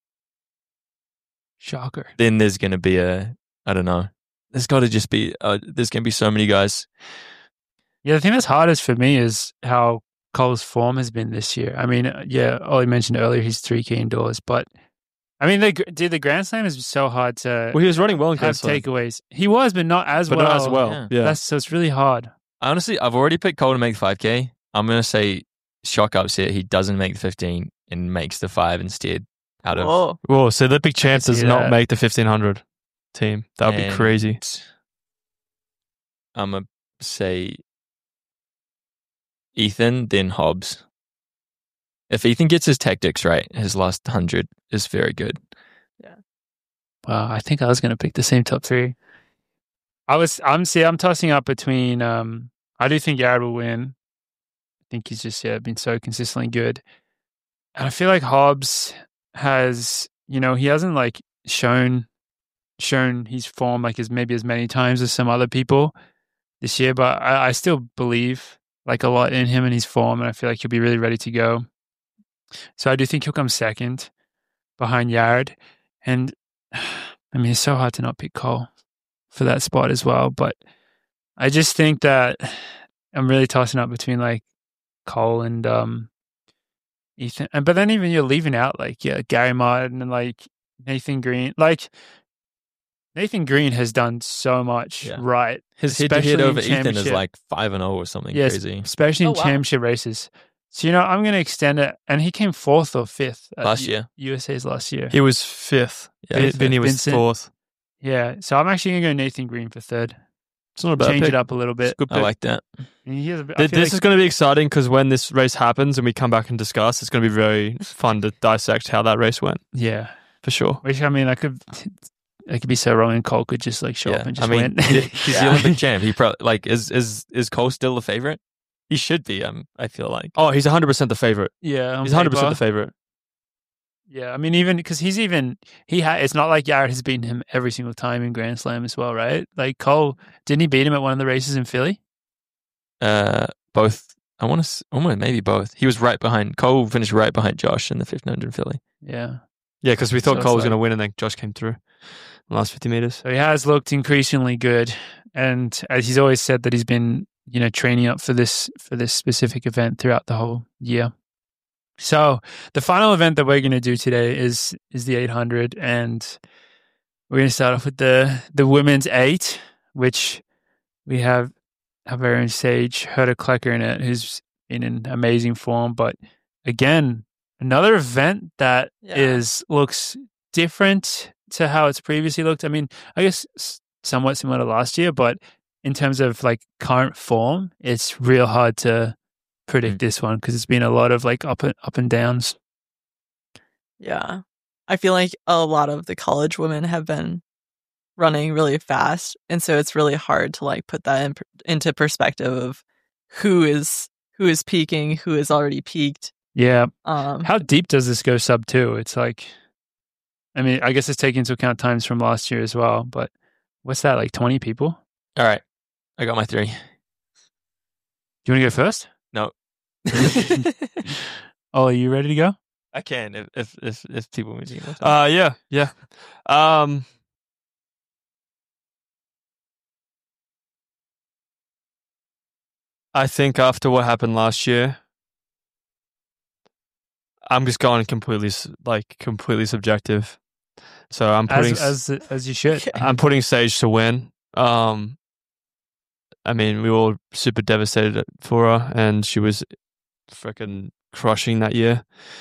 Shocker. Then there's going to be I don't know. There's got to just be, there's going to be so many guys. Yeah, the thing that's hardest for me is how Cole's form has been this year. I mean, Ollie mentioned earlier he's 3 key indoors, but I mean, the Grand Slam is so hard to Well, he was running well in Grand have Slam. takeaways. He was, but not as But well. not as well. Yeah. So it's really hard. Honestly, I've already picked Cole to make the 5K. I'm going to say shock upset. He doesn't make the 15 and makes the 5 instead out of... Whoa. Whoa, so the big chance does see not that. make the 1500 team. That would be And crazy. I'm going to say Ethan, then Hobbs. If Ethan gets his tactics right, his last 100 is very good. Wow, I think I was going to pick the same top 3. I'm tossing up between, I do think Yared will win. I think he's just, been so consistently good. And I feel like Hobbs has, he hasn't like shown his form like as many times as some other people this year, but I still believe like a lot in him and his form, and I feel like he'll be really ready to go. So I do think he'll come second behind Yared. And I mean, it's so hard to not pick Cole for that spot as well, but I just think that I'm really tossing up between like Cole and Ethan, but then even you're leaving out like Gary Martin and like Nathan Green. Like Nathan Green has done so much right. His head-to-head especially over in Ethan is championship. like 5-0 or something Yes, crazy. especially in Oh, wow. championship races. So I'm going to extend it, and he came 4th or 5th at Last year. USA's last year. He was 5th. Yeah, Vinny was Vincent. 4th. Yeah, so I'm actually going to go Nathan Green for 3rd. It's not a bad Change pick. it up a little bit. It's a good I pick. like that. And he has a bit- I This feel is going to be exciting because when this race happens and we come back and discuss, it's going to be very fun to dissect how that race went, yeah. for sure. Which I mean, I could be so wrong, and Cole could just like show up and just win. He's the Olympic champ. He probably like is Cole still the favorite? He should be. I feel like. Oh, he's 100% the favorite. Yeah, He's 100% the favorite. Yeah, I mean, even because it's not like Yared has beaten him every single time in Grand Slam as well, right? Like Cole, didn't he beat him at one of the races in Philly? Both. I want to maybe both. He was right behind Cole. Finished right behind Josh in the 1500 in Philly. Yeah. Yeah, because we So thought it's Cole was like- going to win and then Josh came through in the last 50 meters. So he has looked increasingly good, and as he's always said that he's been, training up for this specific event throughout the whole year. So the final event that we're going to do today is the 800, and we're going to start off with the women's 8, which we have our very own Sage Herta Klecker in it, who's been in amazing form. But again, another event that looks different to how it's previously looked. I mean, I guess somewhat similar to last year, but in terms of like current form, it's real hard to predict this one because it's been a lot of like up and downs. Yeah. I feel like a lot of the college women have been running really fast. And so it's really hard to like put that into perspective of who is peaking, who has already peaked. Yeah. Um, How deep does this go sub 2? It's like, I mean, I guess it's taking into account times from last year as well, but what's that, like 20 people? All right, I got my 3. Do you want to go first? No, Oh, are you ready to go? I can if people want to. Yeah. I think after what happened last year, I'm just going completely subjective. So I'm putting As you should. I'm putting Sage to win. I mean, we were all super devastated for her, and she was freaking crushing that year.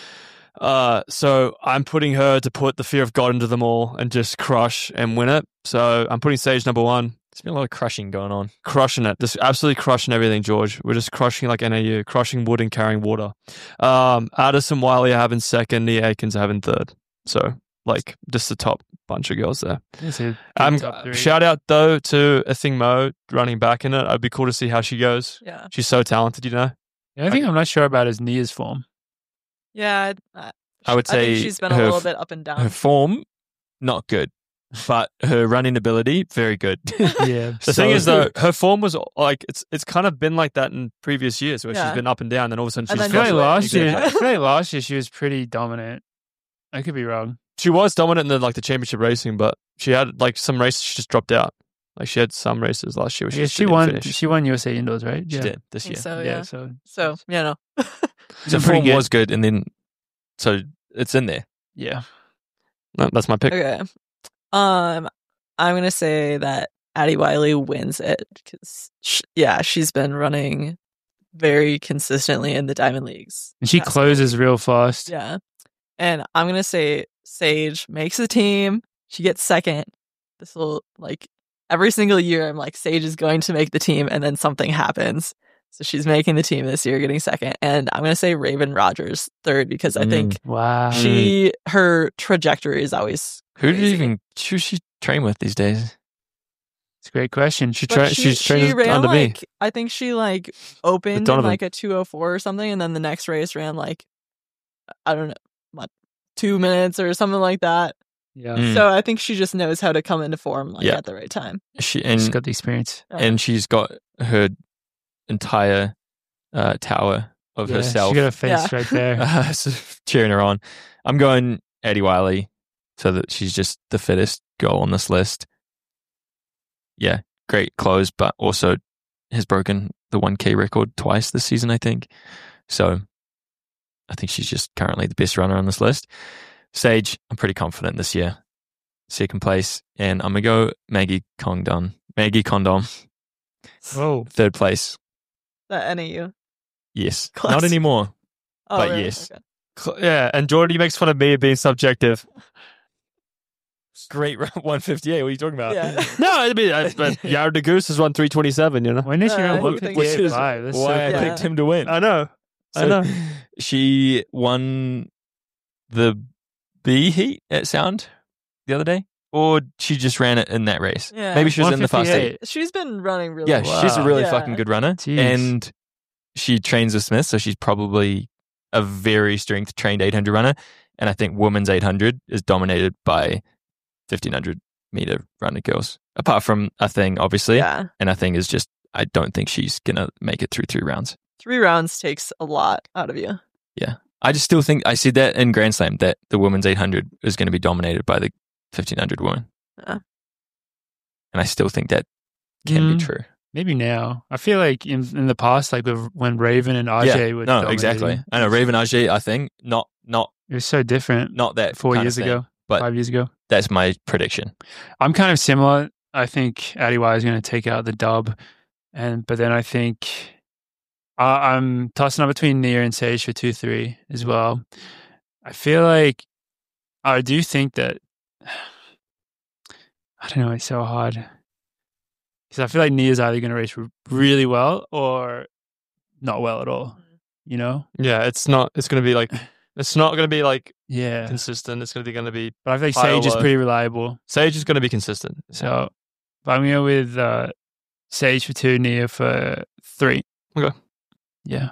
So I'm putting her to put the fear of God into them all and just crush and win it. So I'm putting Sage number 1. There's been a lot of crushing going on. Crushing it. Just absolutely crushing everything, George. We're just crushing like NAU, crushing wood and carrying water. Addison Wiley I have in second, Nia Aikens I have in third. So, like, just the top bunch of girls there. Shout out, though, to Athing Mo running back in it. It'd be cool to see how she goes. Yeah. She's so talented, you know? The only thing I'm not sure about is Nia's form. Yeah. I would I say think she's been a little bit up and her down. form, not good. But her running ability, very good. Yeah. The thing is, though, her form was like it's kind of been like that in previous years where she's been up and down, and all of a sudden And she's then I feel like Exactly. last year she was pretty dominant. I could be wrong. she was dominant in the championship racing, but she had like some races she just dropped out. Like she had some races last year where I guess just she didn't won. finish. She won USA Indoors, right? She did this year. So, Yeah. yeah. So So, So pretty form good. was good, and then so it's in there. yeah. No, that's my pick. Okay. I'm gonna say that Addie Wiley wins it because she's been running very consistently in the Diamond Leagues. And she That's closes real fast. Yeah. And I'm gonna say Sage makes the team. She gets second. This will every single year I'm like, Sage is going to make the team, and then something happens. So she's making the team this year, getting second. And I'm gonna say Raven Rogers third because I think Wow. her trajectory is always Who crazy. does she train with these days? It's a great question. She's But training ran under me. I think she opened in Donovan. a 2:04 or something, and then the next race ran I don't know, 2 minutes or something like that. Yeah. Mm. So I think she just knows how to come into form Yeah. at the right time. She She's got the experience. and she's got her entire tower of Yeah, herself She got a face Yeah. right there. so cheering her on. I'm going Addie Wiley so that she's just the fittest girl on this list. Yeah, great close, but also has broken the 1K record twice this season, I think. So I think she's just currently the best runner on this list. Sage, I'm pretty confident this year. Second place, and I'm going to go Maggie Condon. Whoa. Third place. The NAU. Yes. Class. Not anymore. Oh, But really? yes. Okay. Yeah, and Jordan makes fun of me being subjective. Great 158. What are you talking about? Yeah. No, I mean, but Jared de Goose has run 327. You know, When did she run I one think fifty it eight was- five? That's Why I so Yeah. picked him to win. I know. So she won the B heat at Sound the other day, or she just ran it in that race. Yeah. Maybe she was in the fast 158. eight. She's been running really Yeah, well. she's a really Yeah. fucking good runner, Jeez. and she trains with Smith, so she's probably a very strength trained 800 runner. And I think women's 800 is dominated by 1500 meter runner girls. Apart from Athing, obviously, Yeah. and Athing is just, I don't think she's gonna make it through 3 rounds. 3 rounds takes a lot out of you. I just still think I see that in Grand Slam that the women's 800 is going to be dominated by the 1500 woman. Yeah. And I still think that can be Mm. true. Maybe now. I feel like in the past, like when Raven and Ajay were no, dominating, exactly. I know Raven Ajay, I think not It was so different. that 4 kind of years thing, ago, but 5 years ago. that's my prediction. I'm kind of similar. I think Addie Y is going to take out the dub, but then I think I'm tossing up between Nia and Sage for 2-3 as well. I feel like I do think that I don't know. It's so hard because I feel like Nia's either going to race really well or not well at all. You know? yeah, it's not. It's going to be like. It's not going to be like Yeah. consistent. It's going to be. But I feel like High or Sage is low? pretty reliable. Sage is going to be consistent. So but I'm going to go with Sage for 2, Nia for 3. Okay. Yeah.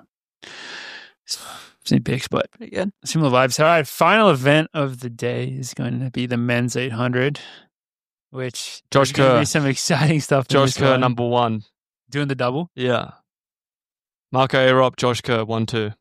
Same picks, but Pretty good. similar vibes. All right, final event of the day is going to be the men's 800, which Josh there's gonna Kerr. be some exciting stuff. in Josh this Kerr, one. number 1. Doing the double. Yeah. Marco Arup, Josh Kerr, 1-2.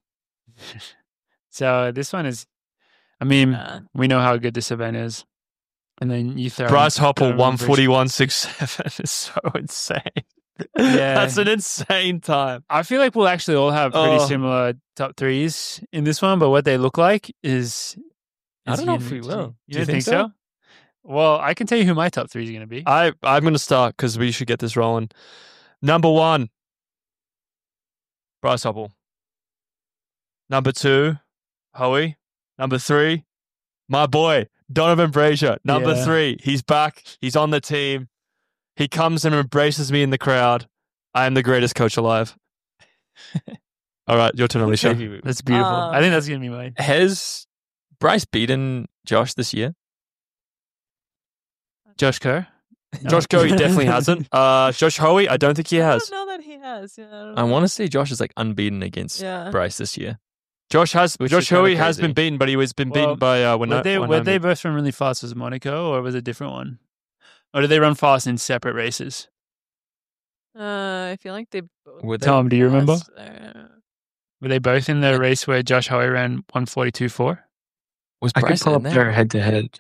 So this one is, I mean, Yeah. we know how good this event is. And then you throw Bryce Hopper, Donovan Bridge. 141.67 is so insane. Yeah. That's an insane time. I feel like we'll actually all have pretty Oh. similar top threes in this one, but what they look like is I don't know if we unique. will. Do you think so? Well, I can tell you who my top 3 is going to be. I'm going to start because we should get this rolling. Number 1, Bryce Hoppel. Number 2, Hoey. Number 3, my boy, Donovan Brazier. Number 3, he's back. He's on the team. He comes and embraces me in the crowd. I am the greatest coach alive. All right, your turn, Alicia. That's beautiful. I think that's going to be mine. Has Bryce beaten Josh this year? Josh Kerr? No. Josh Kerr, he definitely hasn't. Josh Hoey, I don't think he has. I don't know that he has. Yeah, I don't I know. want to say Josh is like unbeaten against Bryce this year. Josh Which is Hoey kinda has crazy. been beaten, but he was beaten by Were they both run really fast? Was it Monaco or was it a different one? Or did they run fast in separate races? I feel like they both. Were they- Tom, do you remember? passed, Were they both in the race where Josh Hoey ran 1:42.4? Was I could Bryce pull in up there? their head-to-head.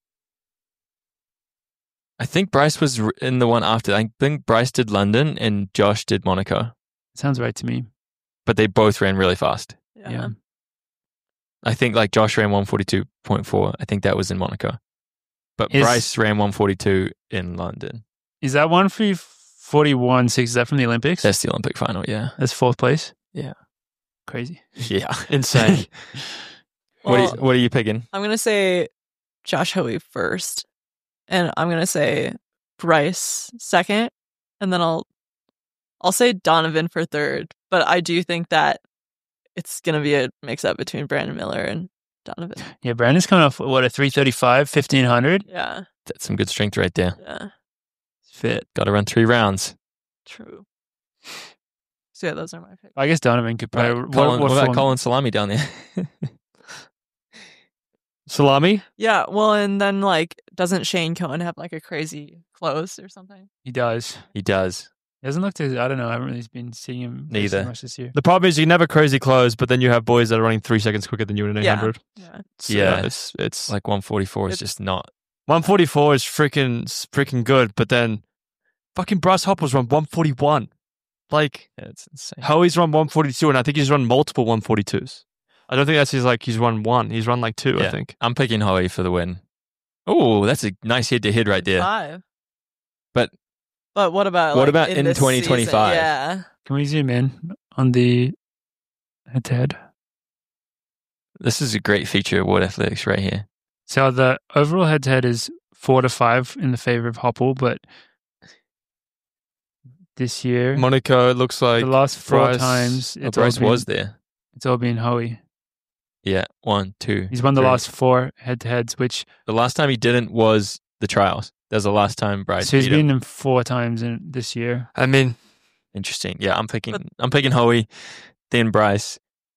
I think Bryce was in the one after. I think Bryce did London and Josh did Monaco, Sounds right to me. but they both ran really fast. Yeah. I think like Josh ran 142.4. I think that was in Monaco, but Bryce ran 142 in London. Is that 1:41.6? Is that from the Olympics? That's the Olympic final. Yeah, That's 4th place? Yeah. Crazy. yeah. insane. Well, What are you picking? I'm gonna say Josh Hoey first, and I'm gonna say Bryce second, and then I'll say Donovan for third. But I do think that it's gonna be a mix-up between Brandon Miller and Donovan. Yeah, Brandon's coming off, what, a 3:35, 1,500? Yeah, That's some good strength right there. yeah, Fit. Got to run 3 rounds. true. So yeah, those are my picks. I guess Donovan could play. Right. What about Colin Salami down there? Salami? Yeah, well, and then like, doesn't Shane Cohen have like a crazy close or something? He does. He does. He hasn't looked as, I don't know, I haven't really been seeing him race Neither. so much this year. The problem is you can have a crazy close, but then you have boys that are running 3 seconds quicker than you in an 800. Yeah, So, Yeah. it's Like 144 is It's- just not. 144 is freaking good, but then fucking Bryce Hoppel's run 141. Like, Yeah, it's insane. Hoey's run 142, and I think he's run multiple 142s. I don't think that's he's run one. He's run like 2, I Yeah. think. I'm picking Hoey for the win. Oh, that's a nice hit to hit right there. 5. But what about what like, about in this 2025? season? Yeah, Can we zoom in on the head-to-head? This is a great feature of World Athletics right here. So the overall head-to-head is 4-5 in the favor of Hoppel, but this year, Monaco, it looks like the last 4 Bryce- times, Oh, it's all Bryce been, was there. it's all been Hoey. Yeah, 1, 2. He's won the 3. last 4 head-to-heads, which The last time he didn't was the trials. That was the last time Bryce so he's beat him. been in 4 times in this year. I mean, Interesting. Yeah, I'm picking Hoey, then Bryce,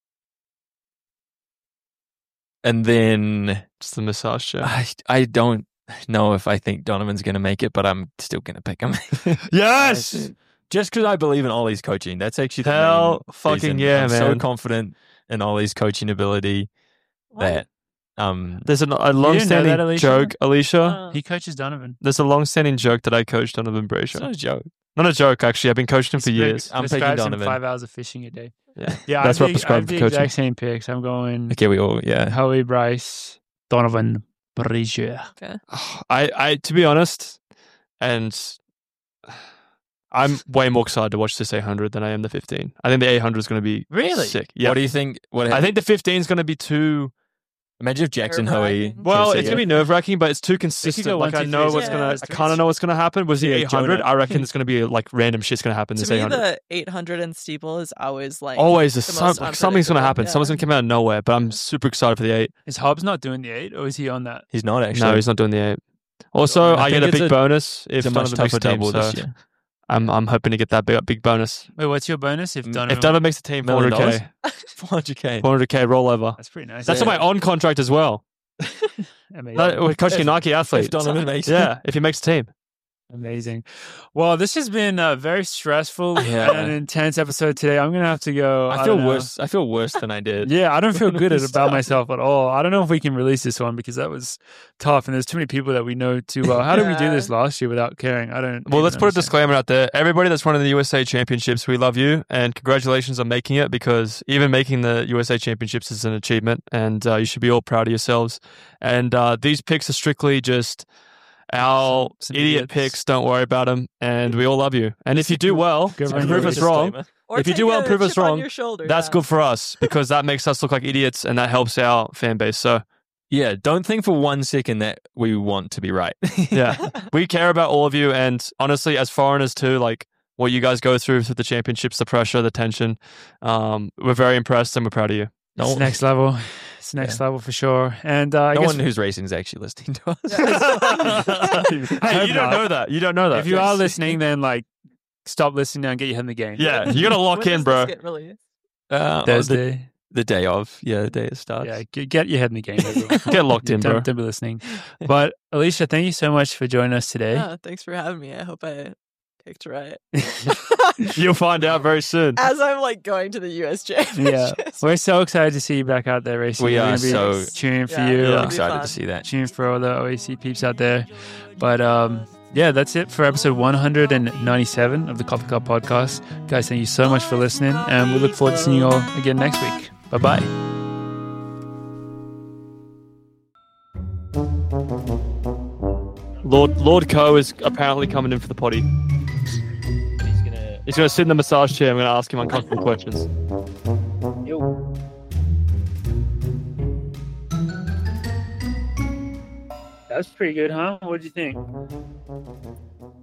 and then it's the massage chair. I don't know if I think Donovan's going to make it, but I'm still going to pick him. Yes! Just because I believe in Ollie's coaching. That's actually the Hell main fucking reason. yeah, I'm so man. confident in Ollie's coaching ability that There's a know that, long-standing Alicia? joke, Alicia. He coaches Donovan. There's a long-standing joke that I coached Donovan it's not Brazier. a joke. Not a joke, actually. I've been coaching him for years. I'm Prescribes picking him Donovan. 5 hours of fishing a day. Yeah, Yeah, that's I what have prescribed the for coaching. exact same picks. I'm going Okay, we all Hoey, Bryce, Donovan, Brazier. I to be honest, and I'm way more excited to watch this 800 than I am the 15. I think the 800 is going to be Really? sick. Yeah, What do you think? I think the 15 is going to be too. Imagine if Jackson Hoey. Nerve-wracking. Well, Can it's say going to it. be nerve wracking, but it's too consistent. go Like 1, I 2, know 3, what's yeah. gonna. I kind of know what's going to happen. Was the Yeah, 800? Jonah. I reckon it's going to be like random shit's going to happen. To This me, 800. the 800 and steeple is always like Always, the most like, something's going to happen. unpredictable. Someone's going to come out of nowhere. But I'm super excited for the 8. Is Hobbs not doing the 8 or is he on that? He's not actually. No, he's not doing the 8. Also, I I get think a it's big bonus if It's a much Donovan makes tougher the team. double So this year. I'm hoping to get that big bonus. Wait, what's your bonus if Donovan? If Donovan makes the team, $1 million? 400k, 400k. 400k rollover. That's pretty nice. That's on my on contract as well. Amazing. We're coaching a Nike athlete. If Donovan makes it. Yeah, if he makes the team. Amazing. Well, this has been a very stressful Yeah. and intense episode today. I'm going to have to go. I feel don't know. worse. I feel worse than I did. Yeah, I don't feel good This about stuff. myself at all. I don't know if we can release this one because that was tough and there's too many people that we know too well. How did we do this last year without caring? I don't. Well, even let's put a understand. disclaimer out there. Everybody that's running the USA Championships, we love you and congratulations on making it because even making the USA Championships is an achievement and you should be all proud of yourselves. And these picks are strictly just Our Some idiot idiots. picks, don't worry about them, and we all love you. And if you do well, Good and run, prove us wrong, Disclaimer. Or if you take do well, a prove us chip on wrong, your shoulder, that's yeah. good for us because that makes us look like idiots, and that helps our fan base. So Yeah, don't think for 1 second that we want to be right. yeah, we care about all of you, and honestly, as foreigners too, like what you guys go through the championships, the pressure, the tension, we're very impressed and we're proud of you. It's next level. It's next level for sure. And I No guess one who's racing is actually listening to us. Hey, you don't know that. You don't know that. if you are listening, then like stop listening now and get your head in the game. yeah, you gotta lock When in, does bro. this get released? Thursday. The day of. Yeah, the day it starts. Yeah, get your head in the game. everyone. Get locked in, bro. Don't be listening. But Alicia, thank you so much for joining us today. Yeah, thanks for having me. I hope I picked right. You'll find out very soon. As I'm like going to the US Yeah, Championships. we're so excited to see you back out there racing. We We're are gonna be so- cheering for Yeah, you. I'm it'll be excited fun. to see that. Cheering for all the OAC peeps out there. But yeah, that's it for episode 197 of the Coffee Cup Podcast. Guys, thank you so much for listening, and we look forward to seeing you all again next week. Bye-bye. Lord Co is apparently coming in for the potty. He's gonna sit in the massage chair. I'm gonna ask him uncomfortable questions. That was pretty good, huh? What did you think?